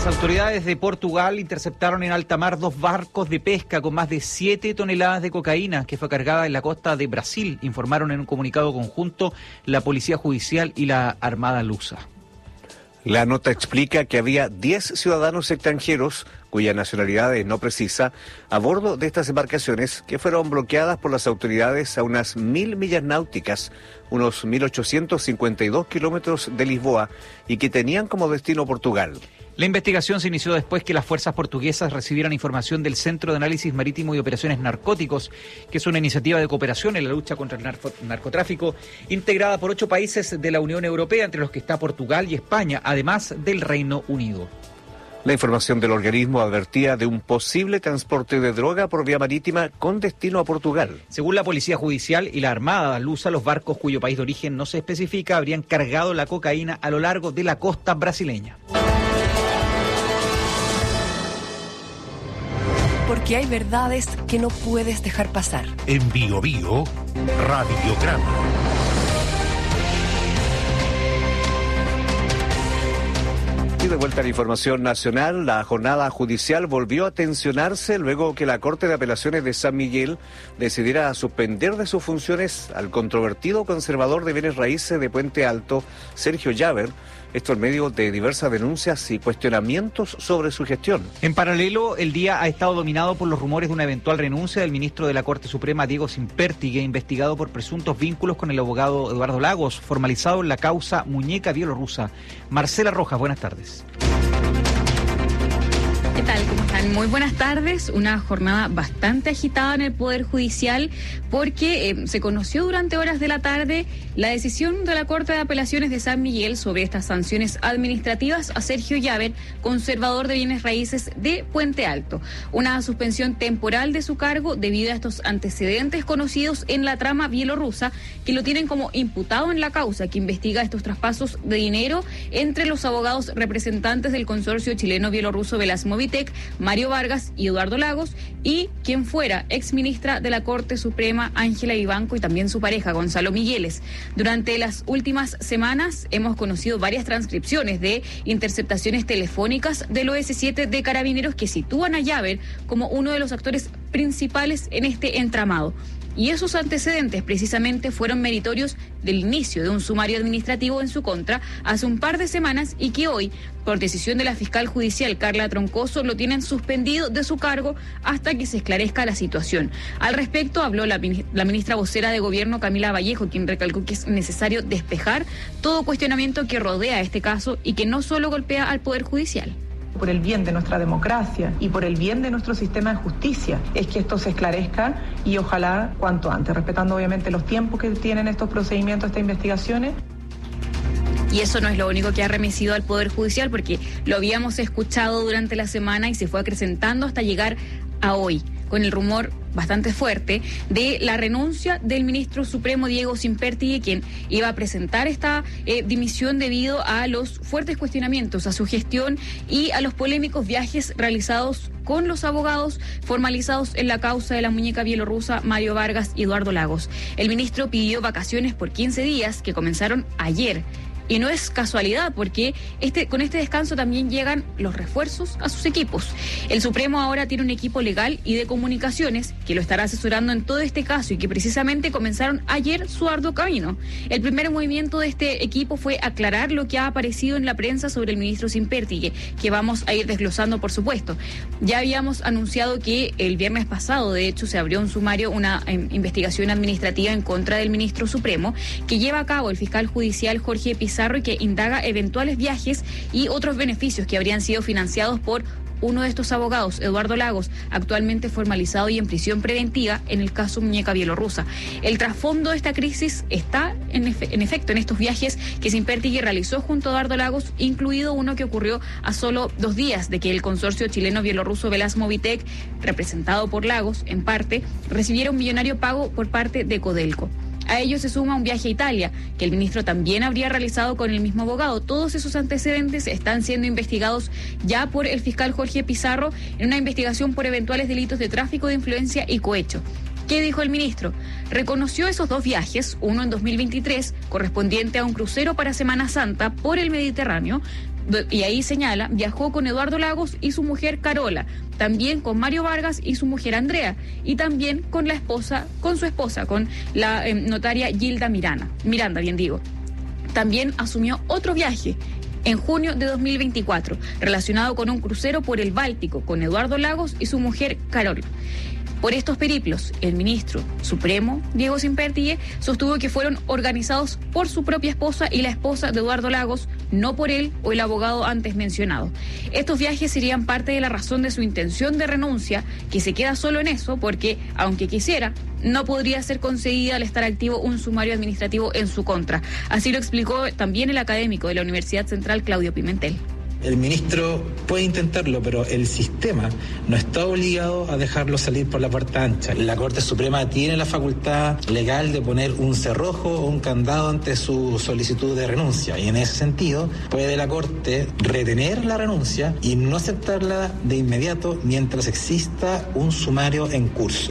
autoridades de Portugal interceptaron en alta mar dos barcos de pesca con más de siete toneladas de cocaína que fue cargada en la costa de Brasil, informaron en un comunicado conjunto la Policía Judicial y la Armada Lusa. La nota explica que había diez ciudadanos extranjeros, cuya nacionalidad es no precisa, a bordo de estas embarcaciones que fueron bloqueadas por las autoridades a unas mil millas náuticas, unos mil ochocientos cincuenta y dos kilómetros de Lisboa, y que tenían como destino Portugal. La investigación se inició después que las fuerzas portuguesas recibieran información del Centro de Análisis Marítimo y Operaciones Narcóticos, que es una iniciativa de cooperación en la lucha contra el narco- narcotráfico, integrada por ocho países de la Unión Europea, entre los que está Portugal y España, además del Reino Unido. La información del organismo advertía de un posible transporte de droga por vía marítima con destino a Portugal. Según la Policía Judicial y la Armada Lusa, los barcos cuyo país de origen no se especifica habrían cargado la cocaína a lo largo de la costa brasileña. Porque hay verdades que no puedes dejar pasar. En Bio Bio, Radiograma. Y de vuelta a la información nacional, la jornada judicial volvió a tensionarse luego que la Corte de Apelaciones de San Miguel decidiera suspender de sus funciones al controvertido conservador de bienes raíces de Puente Alto, Sergio Llaver, esto en medio de diversas denuncias y cuestionamientos sobre su gestión. En paralelo, el día ha estado dominado por los rumores de una eventual renuncia del ministro de la Corte Suprema, Diego Simpértigue, investigado por presuntos vínculos con el abogado Eduardo Lagos, formalizado en la causa Muñeca Bielorrusa. Marcela Rojas, buenas tardes. ¿Qué tal? ¿Cómo están? Muy buenas tardes. Una jornada bastante agitada en el Poder Judicial porque eh, se conoció durante horas de la tarde la decisión de la Corte de Apelaciones de San Miguel sobre estas sanciones administrativas a Sergio Llaver, conservador de bienes raíces de Puente Alto. Una suspensión temporal de su cargo debido a estos antecedentes conocidos en la trama bielorrusa que lo tienen como imputado en la causa que investiga estos traspasos de dinero entre los abogados representantes del consorcio chileno-bielorruso Velasmovitec, Mario Vargas y Eduardo Lagos, y quien fuera exministra de la Corte Suprema, Ángela Vivanco, y también su pareja, Gonzalo Migueles. Durante las últimas semanas hemos conocido varias transcripciones de interceptaciones telefónicas del O S siete de Carabineros que sitúan a Llaver como uno de los actores principales en este entramado. Y esos antecedentes precisamente fueron meritorios del inicio de un sumario administrativo en su contra hace un par de semanas y que hoy, por decisión de la fiscal judicial Carla Troncoso, lo tienen suspendido de su cargo hasta que se esclarezca la situación. Al respecto habló la, la ministra vocera de Gobierno, Camila Vallejo, quien recalcó que es necesario despejar todo cuestionamiento que rodea este caso y que no solo golpea al Poder Judicial. Por el bien de nuestra democracia y por el bien de nuestro sistema de justicia es que esto se esclarezca y ojalá cuanto antes, respetando obviamente los tiempos que tienen estos procedimientos, estas investigaciones. Y eso no es lo único que ha remecido al Poder Judicial, porque lo habíamos escuchado durante la semana y se fue acrecentando hasta llegar a hoy, con el rumor bastante fuerte de la renuncia del ministro supremo Diego Simpértigue, quien iba a presentar esta eh, dimisión debido a los fuertes cuestionamientos a su gestión y a los polémicos viajes realizados con los abogados formalizados en la causa de la muñeca bielorrusa Mario Vargas y Eduardo Lagos. El ministro pidió vacaciones por quince días que comenzaron ayer. Y no es casualidad, porque este, con este descanso también llegan los refuerzos a sus equipos. El Supremo ahora tiene un equipo legal y de comunicaciones que lo estará asesorando en todo este caso y que precisamente comenzaron ayer su arduo camino. El primer movimiento de este equipo fue aclarar lo que ha aparecido en la prensa sobre el ministro Simpértigue, que vamos a ir desglosando, por supuesto. Ya habíamos anunciado que el viernes pasado, de hecho, se abrió un sumario, una eh, investigación administrativa en contra del ministro supremo, que lleva a cabo el fiscal judicial Jorge Pizarro, y que indaga eventuales viajes y otros beneficios que habrían sido financiados por uno de estos abogados, Eduardo Lagos, actualmente formalizado y en prisión preventiva en el caso Muñeca Bielorrusa. El trasfondo de esta crisis está en, efe, en efecto en estos viajes que Simpértigue realizó junto a Eduardo Lagos, incluido uno que ocurrió a solo dos días de que el consorcio chileno-bielorruso Velasmovitec, representado por Lagos en parte, recibiera un millonario pago por parte de Codelco. A ello se suma un viaje a Italia, que el ministro también habría realizado con el mismo abogado. Todos esos antecedentes están siendo investigados ya por el fiscal Jorge Pizarro en una investigación por eventuales delitos de tráfico de influencia y cohecho. ¿Qué dijo el ministro? Reconoció esos dos viajes, uno en dos mil veintitrés, correspondiente a un crucero para Semana Santa por el Mediterráneo, y ahí señala, viajó con Eduardo Lagos y su mujer Carola, también con Mario Vargas y su mujer Andrea, y también con la esposa, con su esposa, con la eh, notaria Gilda Miranda, Miranda, bien digo. También asumió otro viaje en junio de dos mil veinticuatro, relacionado con un crucero por el Báltico, con Eduardo Lagos y su mujer Carola. Por estos periplos, el ministro supremo, Diego Simpertigue, sostuvo que fueron organizados por su propia esposa y la esposa de Eduardo Lagos, no por él o el abogado antes mencionado. Estos viajes serían parte de la razón de su intención de renuncia, que se queda solo en eso porque, aunque quisiera, no podría ser concedida al estar activo un sumario administrativo en su contra. Así lo explicó también el académico de la Universidad Central, Claudio Pimentel. El ministro puede intentarlo, pero el sistema no está obligado a dejarlo salir por la puerta ancha. La Corte Suprema tiene la facultad legal de poner un cerrojo o un candado ante su solicitud de renuncia, y en ese sentido puede la Corte retener la renuncia y no aceptarla de inmediato mientras exista un sumario en curso.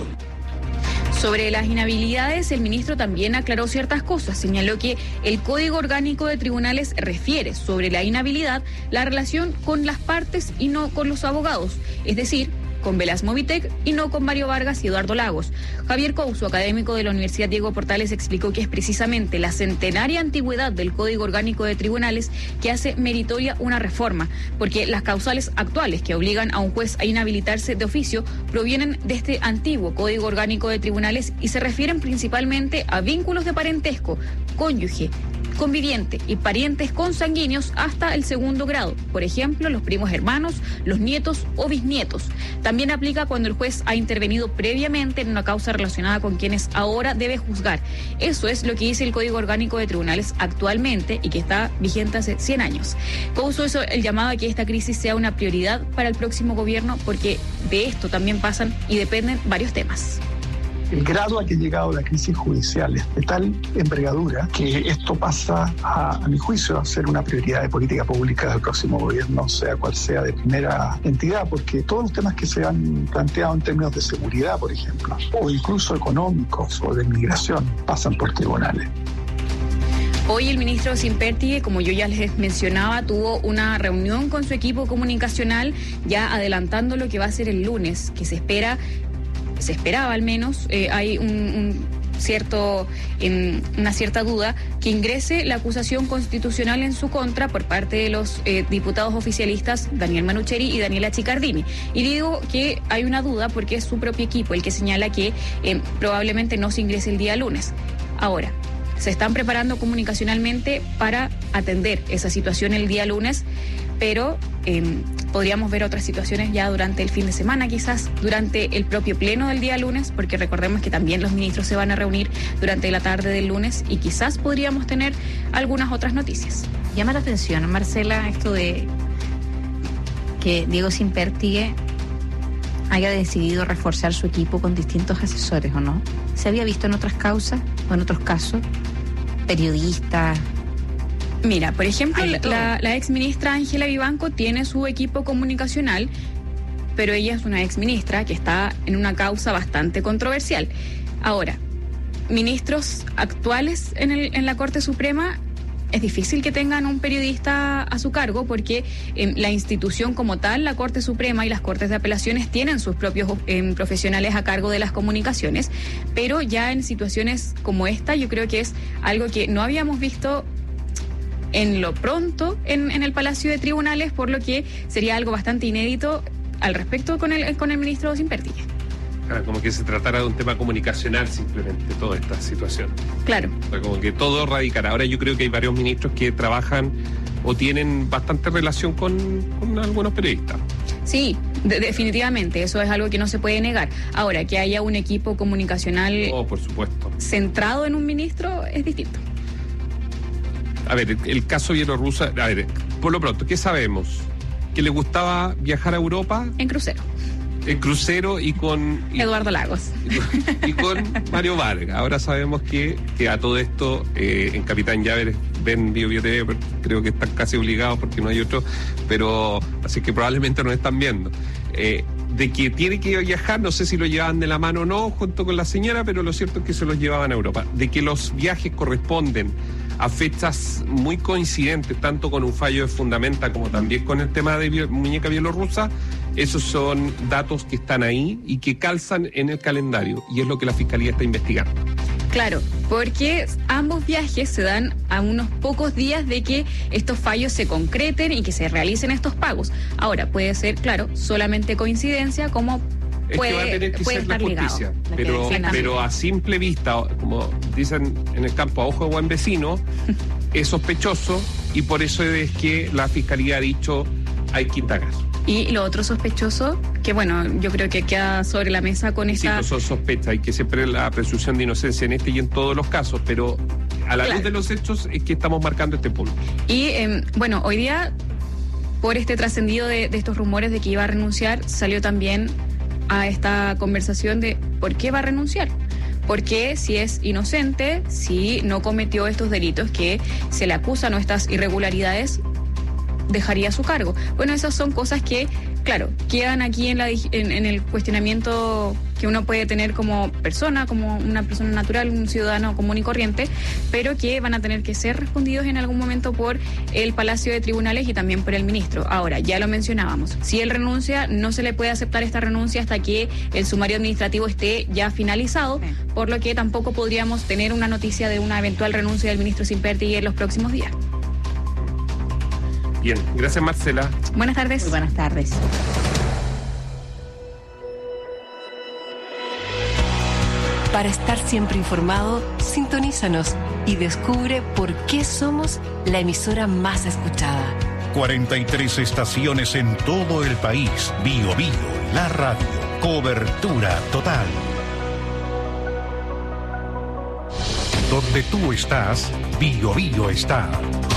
Sobre las inhabilidades, el ministro también aclaró ciertas cosas. Señaló que el Código Orgánico de Tribunales refiere sobre la inhabilidad la relación con las partes y no con los abogados, es decir, con Velasco Vitec y no con Mario Vargas y Eduardo Lagos. Javier Couso, académico de la Universidad Diego Portales, explicó que es precisamente la centenaria antigüedad del Código Orgánico de Tribunales que hace meritoria una reforma, porque las causales actuales que obligan a un juez a inhabilitarse de oficio provienen de este antiguo Código Orgánico de Tribunales y se refieren principalmente a vínculos de parentesco, cónyuge, conviviente y parientes consanguíneos hasta el segundo grado, por ejemplo, los primos hermanos, los nietos o bisnietos. También aplica cuando el juez ha intervenido previamente en una causa relacionada con quienes ahora debe juzgar. Eso es lo que dice el Código Orgánico de Tribunales actualmente y que está vigente hace cien años. Couso hizo el llamado a que esta crisis sea una prioridad para el próximo gobierno, porque de esto también pasan y dependen varios temas. El grado a que ha llegado la crisis judicial es de tal envergadura que esto pasa, a, a mi juicio, a ser una prioridad de política pública del próximo gobierno, sea cual sea de primera entidad, porque todos los temas que se han planteado en términos de seguridad, por ejemplo, o incluso económicos o de migración, pasan por tribunales. Hoy el ministro Simpertigue, como yo ya les mencionaba, tuvo una reunión con su equipo comunicacional, ya adelantando lo que va a ser el lunes, que se espera... se esperaba al menos, eh, hay un, un cierto, eh, una cierta duda, que ingrese la acusación constitucional en su contra por parte de los eh, diputados oficialistas Daniel Manucheri y Daniela Chiccardini. Y digo que hay una duda porque es su propio equipo el que señala que eh, probablemente no se ingrese el día lunes. Ahora, se están preparando comunicacionalmente para atender esa situación el día lunes, pero eh, podríamos ver otras situaciones ya durante el fin de semana, quizás durante el propio pleno del día lunes, porque recordemos que también los ministros se van a reunir durante la tarde del lunes y quizás podríamos tener algunas otras noticias. Llama la atención, Marcela, esto de que Diego Simpertigue haya decidido reforzar su equipo con distintos asesores, ¿o no? ¿Se había visto en otras causas o en otros casos? Periodistas. Mira, por ejemplo, la, la ex ministra Ángela Vivanco tiene su equipo comunicacional, pero ella es una ex ministra que está en una causa bastante controversial. Ahora, ministros actuales en, el, en la Corte Suprema, es difícil que tengan un periodista a su cargo porque eh, la institución como tal, la Corte Suprema y las Cortes de Apelaciones tienen sus propios eh, profesionales a cargo de las comunicaciones, pero ya en situaciones como esta yo creo que es algo que no habíamos visto en lo pronto en, en el Palacio de Tribunales, por lo que sería algo bastante inédito al respecto con el, con el ministro Simpertigue. Ah, como que se tratara de un tema comunicacional simplemente, toda esta situación. Claro. O sea, como que todo radicará. Ahora yo creo que hay varios ministros que trabajan o tienen bastante relación con, con algunos periodistas. Sí, de- definitivamente, eso es algo que no se puede negar. Ahora, que haya un equipo comunicacional Oh, por supuesto. centrado en un ministro es distinto. A ver, el, el caso bielorruso, a ver, por lo pronto, ¿qué sabemos? Que le gustaba viajar a Europa En crucero. en crucero y con... y- Eduardo Lagos. y con Mario Vargas. Ahora sabemos que, que a todo esto eh, en Capitán Llaveres ven Bio Bio T V, pero creo que están casi obligados porque no hay otro, pero así que probablemente nos están viendo. Eh, de que tiene que viajar, no sé si lo llevaban de la mano o no, junto con la señora, pero lo cierto es que se los llevaban a Europa. De que los viajes corresponden a fechas muy coincidentes, tanto con un fallo de Fundamenta como también con el tema de bio, muñeca bielorrusa. Esos son datos que están ahí y que calzan en el calendario, y es lo que la Fiscalía está investigando. Claro, porque ambos viajes se dan a unos pocos días de que estos fallos se concreten y que se realicen estos pagos. Ahora, puede ser, claro, solamente coincidencia, como puede, es que va a tener que puede ser estar la justicia, pero, pero a simple vista, como dicen en el campo, a ojo de buen vecino, es sospechoso, y por eso es que la Fiscalía ha dicho hay que indagar. Y lo otro sospechoso, que bueno, yo creo que queda sobre la mesa con esta... Sí, no son sospechas, hay que siempre la presunción de inocencia en este y en todos los casos, pero a la claro. luz de los hechos es que estamos marcando este punto. Y eh, bueno, hoy día, por este trascendido de, de estos rumores de que iba a renunciar, salió también a esta conversación de por qué va a renunciar. Porque si es inocente, si no cometió estos delitos que se le acusan o estas irregularidades, dejaría su cargo. Bueno, esas son cosas que, claro, quedan aquí en, la, en, en el cuestionamiento que uno puede tener como persona, como una persona natural, un ciudadano común y corriente, pero que van a tener que ser respondidos en algún momento por el Palacio de Tribunales y también por el ministro. Ahora, ya lo mencionábamos, si él renuncia, no se le puede aceptar esta renuncia hasta que el sumario administrativo esté ya finalizado, sí. por lo que tampoco podríamos tener una noticia de una eventual renuncia del ministro Simpertigui en los próximos días. Bien, gracias Marcela. Buenas tardes. Muy buenas tardes. Para estar siempre informado, sintonízanos y descubre por qué somos la emisora más escuchada. cuarenta y tres estaciones en todo el país. Bio Bio, la radio. Cobertura total. Donde tú estás, Bio Bio está.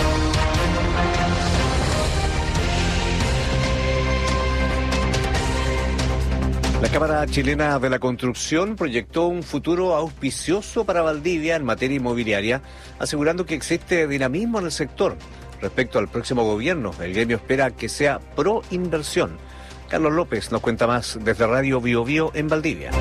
La Cámara Chilena de la Construcción proyectó un futuro auspicioso para Valdivia en materia inmobiliaria, asegurando que existe dinamismo en el sector. Respecto al próximo gobierno, el gremio espera que sea pro inversión. Carlos López nos cuenta más desde Radio Bio Bio en Valdivia.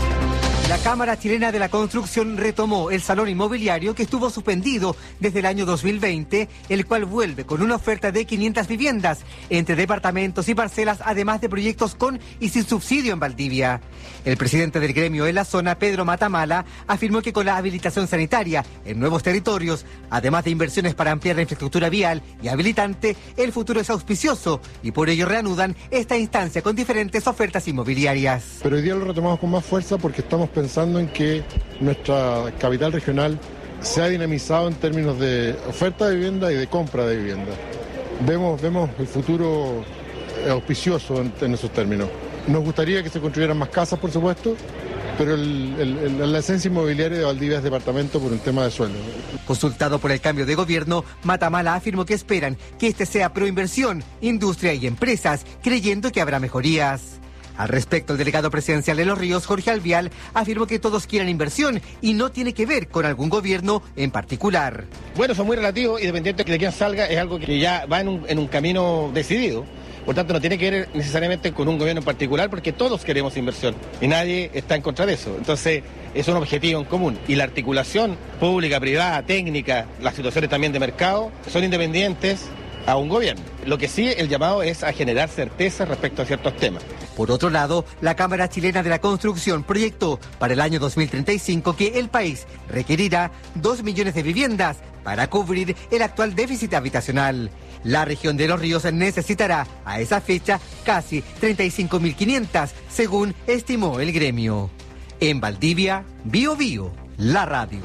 La Cámara Chilena de la Construcción retomó el salón inmobiliario que estuvo suspendido desde el año dos mil veinte, el cual vuelve con una oferta de quinientas viviendas entre departamentos y parcelas, además de proyectos con y sin subsidio en Valdivia. El presidente del gremio en la zona, Pedro Matamala, afirmó que con la habilitación sanitaria en nuevos territorios, además de inversiones para ampliar la infraestructura vial y habilitante, el futuro es auspicioso y por ello reanudan esta instancia con diferentes ofertas inmobiliarias. Pero hoy día lo retomamos con más fuerza porque estamos pensando en que nuestra capital regional se ha dinamizado en términos de oferta de vivienda y de compra de vivienda. Vemos, vemos el futuro auspicioso en, en esos términos. Nos gustaría que se construyeran más casas, por supuesto, pero el, el, el, la esencia inmobiliaria de Valdivia es departamento por un tema de suelo. Consultado por el cambio de gobierno, Matamala afirmó que esperan que este sea pro inversión, industria y empresas, creyendo que habrá mejorías. Al respecto, el delegado presidencial de Los Ríos, Jorge Alvial, afirmó que todos quieren inversión y no tiene que ver con algún gobierno en particular. Bueno, son muy relativos y dependiente de quién salga, es algo que ya va en un, en un camino decidido. Por tanto, no tiene que ver necesariamente con un gobierno en particular, porque todos queremos inversión y nadie está en contra de eso. Entonces, es un objetivo en común. Y la articulación pública, privada, técnica, las situaciones también de mercado, son independientes a un gobierno. Lo que sí, el llamado es a generar certeza respecto a ciertos temas. Por otro lado, la Cámara Chilena de la Construcción proyectó para el año dos mil treinta y cinco que el país requerirá dos millones de viviendas para cubrir el actual déficit habitacional. La región de Los Ríos necesitará a esa fecha casi treinta y cinco mil quinientas, según estimó el gremio. En Valdivia, Bio Bio, la radio.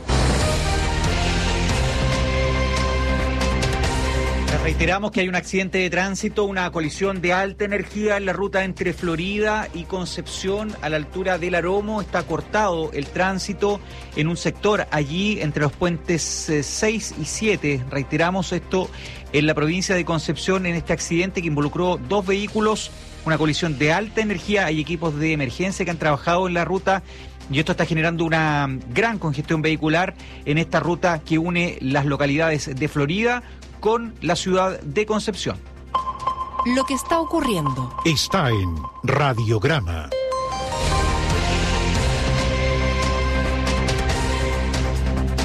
Reiteramos que hay un accidente de tránsito, una colisión de alta energía en la ruta entre Florida y Concepción a la altura del Aromo. Está cortado el tránsito en un sector allí entre los puentes seis y siete. Reiteramos esto en la provincia de Concepción en este accidente que involucró dos vehículos, una colisión de alta energía. Hay equipos de emergencia que han trabajado en la ruta y esto está generando una gran congestión vehicular en esta ruta que une las localidades de Florida con la ciudad de Concepción. Lo que está ocurriendo está en Radiograma.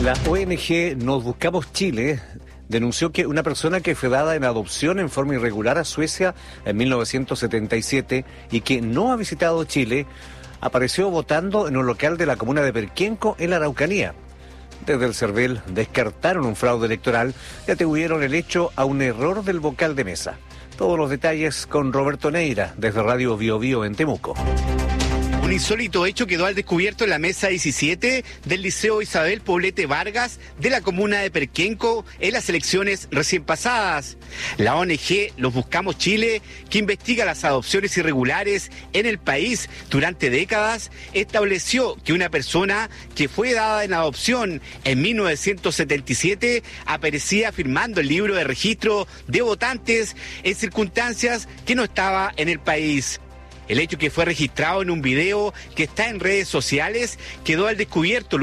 La O N G Nos Buscamos Chile denunció que una persona que fue dada en adopción en forma irregular a Suecia en mil novecientos setenta y siete y que no ha visitado Chile, apareció votando en un local de la comuna de Perquenco, en la Araucanía. Desde el CERVEL descartaron un fraude electoral y atribuyeron el hecho a un error del vocal de mesa. Todos los detalles con Roberto Neira, desde Radio Bio Bio en Temuco. Un insólito hecho quedó al descubierto en la mesa diecisiete del Liceo Isabel Poblete Vargas de la comuna de Perquenco en las elecciones recién pasadas. La O N G Los Buscamos Chile, que investiga las adopciones irregulares en el país durante décadas, estableció que una persona que fue dada en adopción en mil novecientos setenta y siete aparecía firmando el libro de registro de votantes en circunstancias que no estaba en el país. El hecho, que fue registrado en un video que está en redes sociales, quedó al descubierto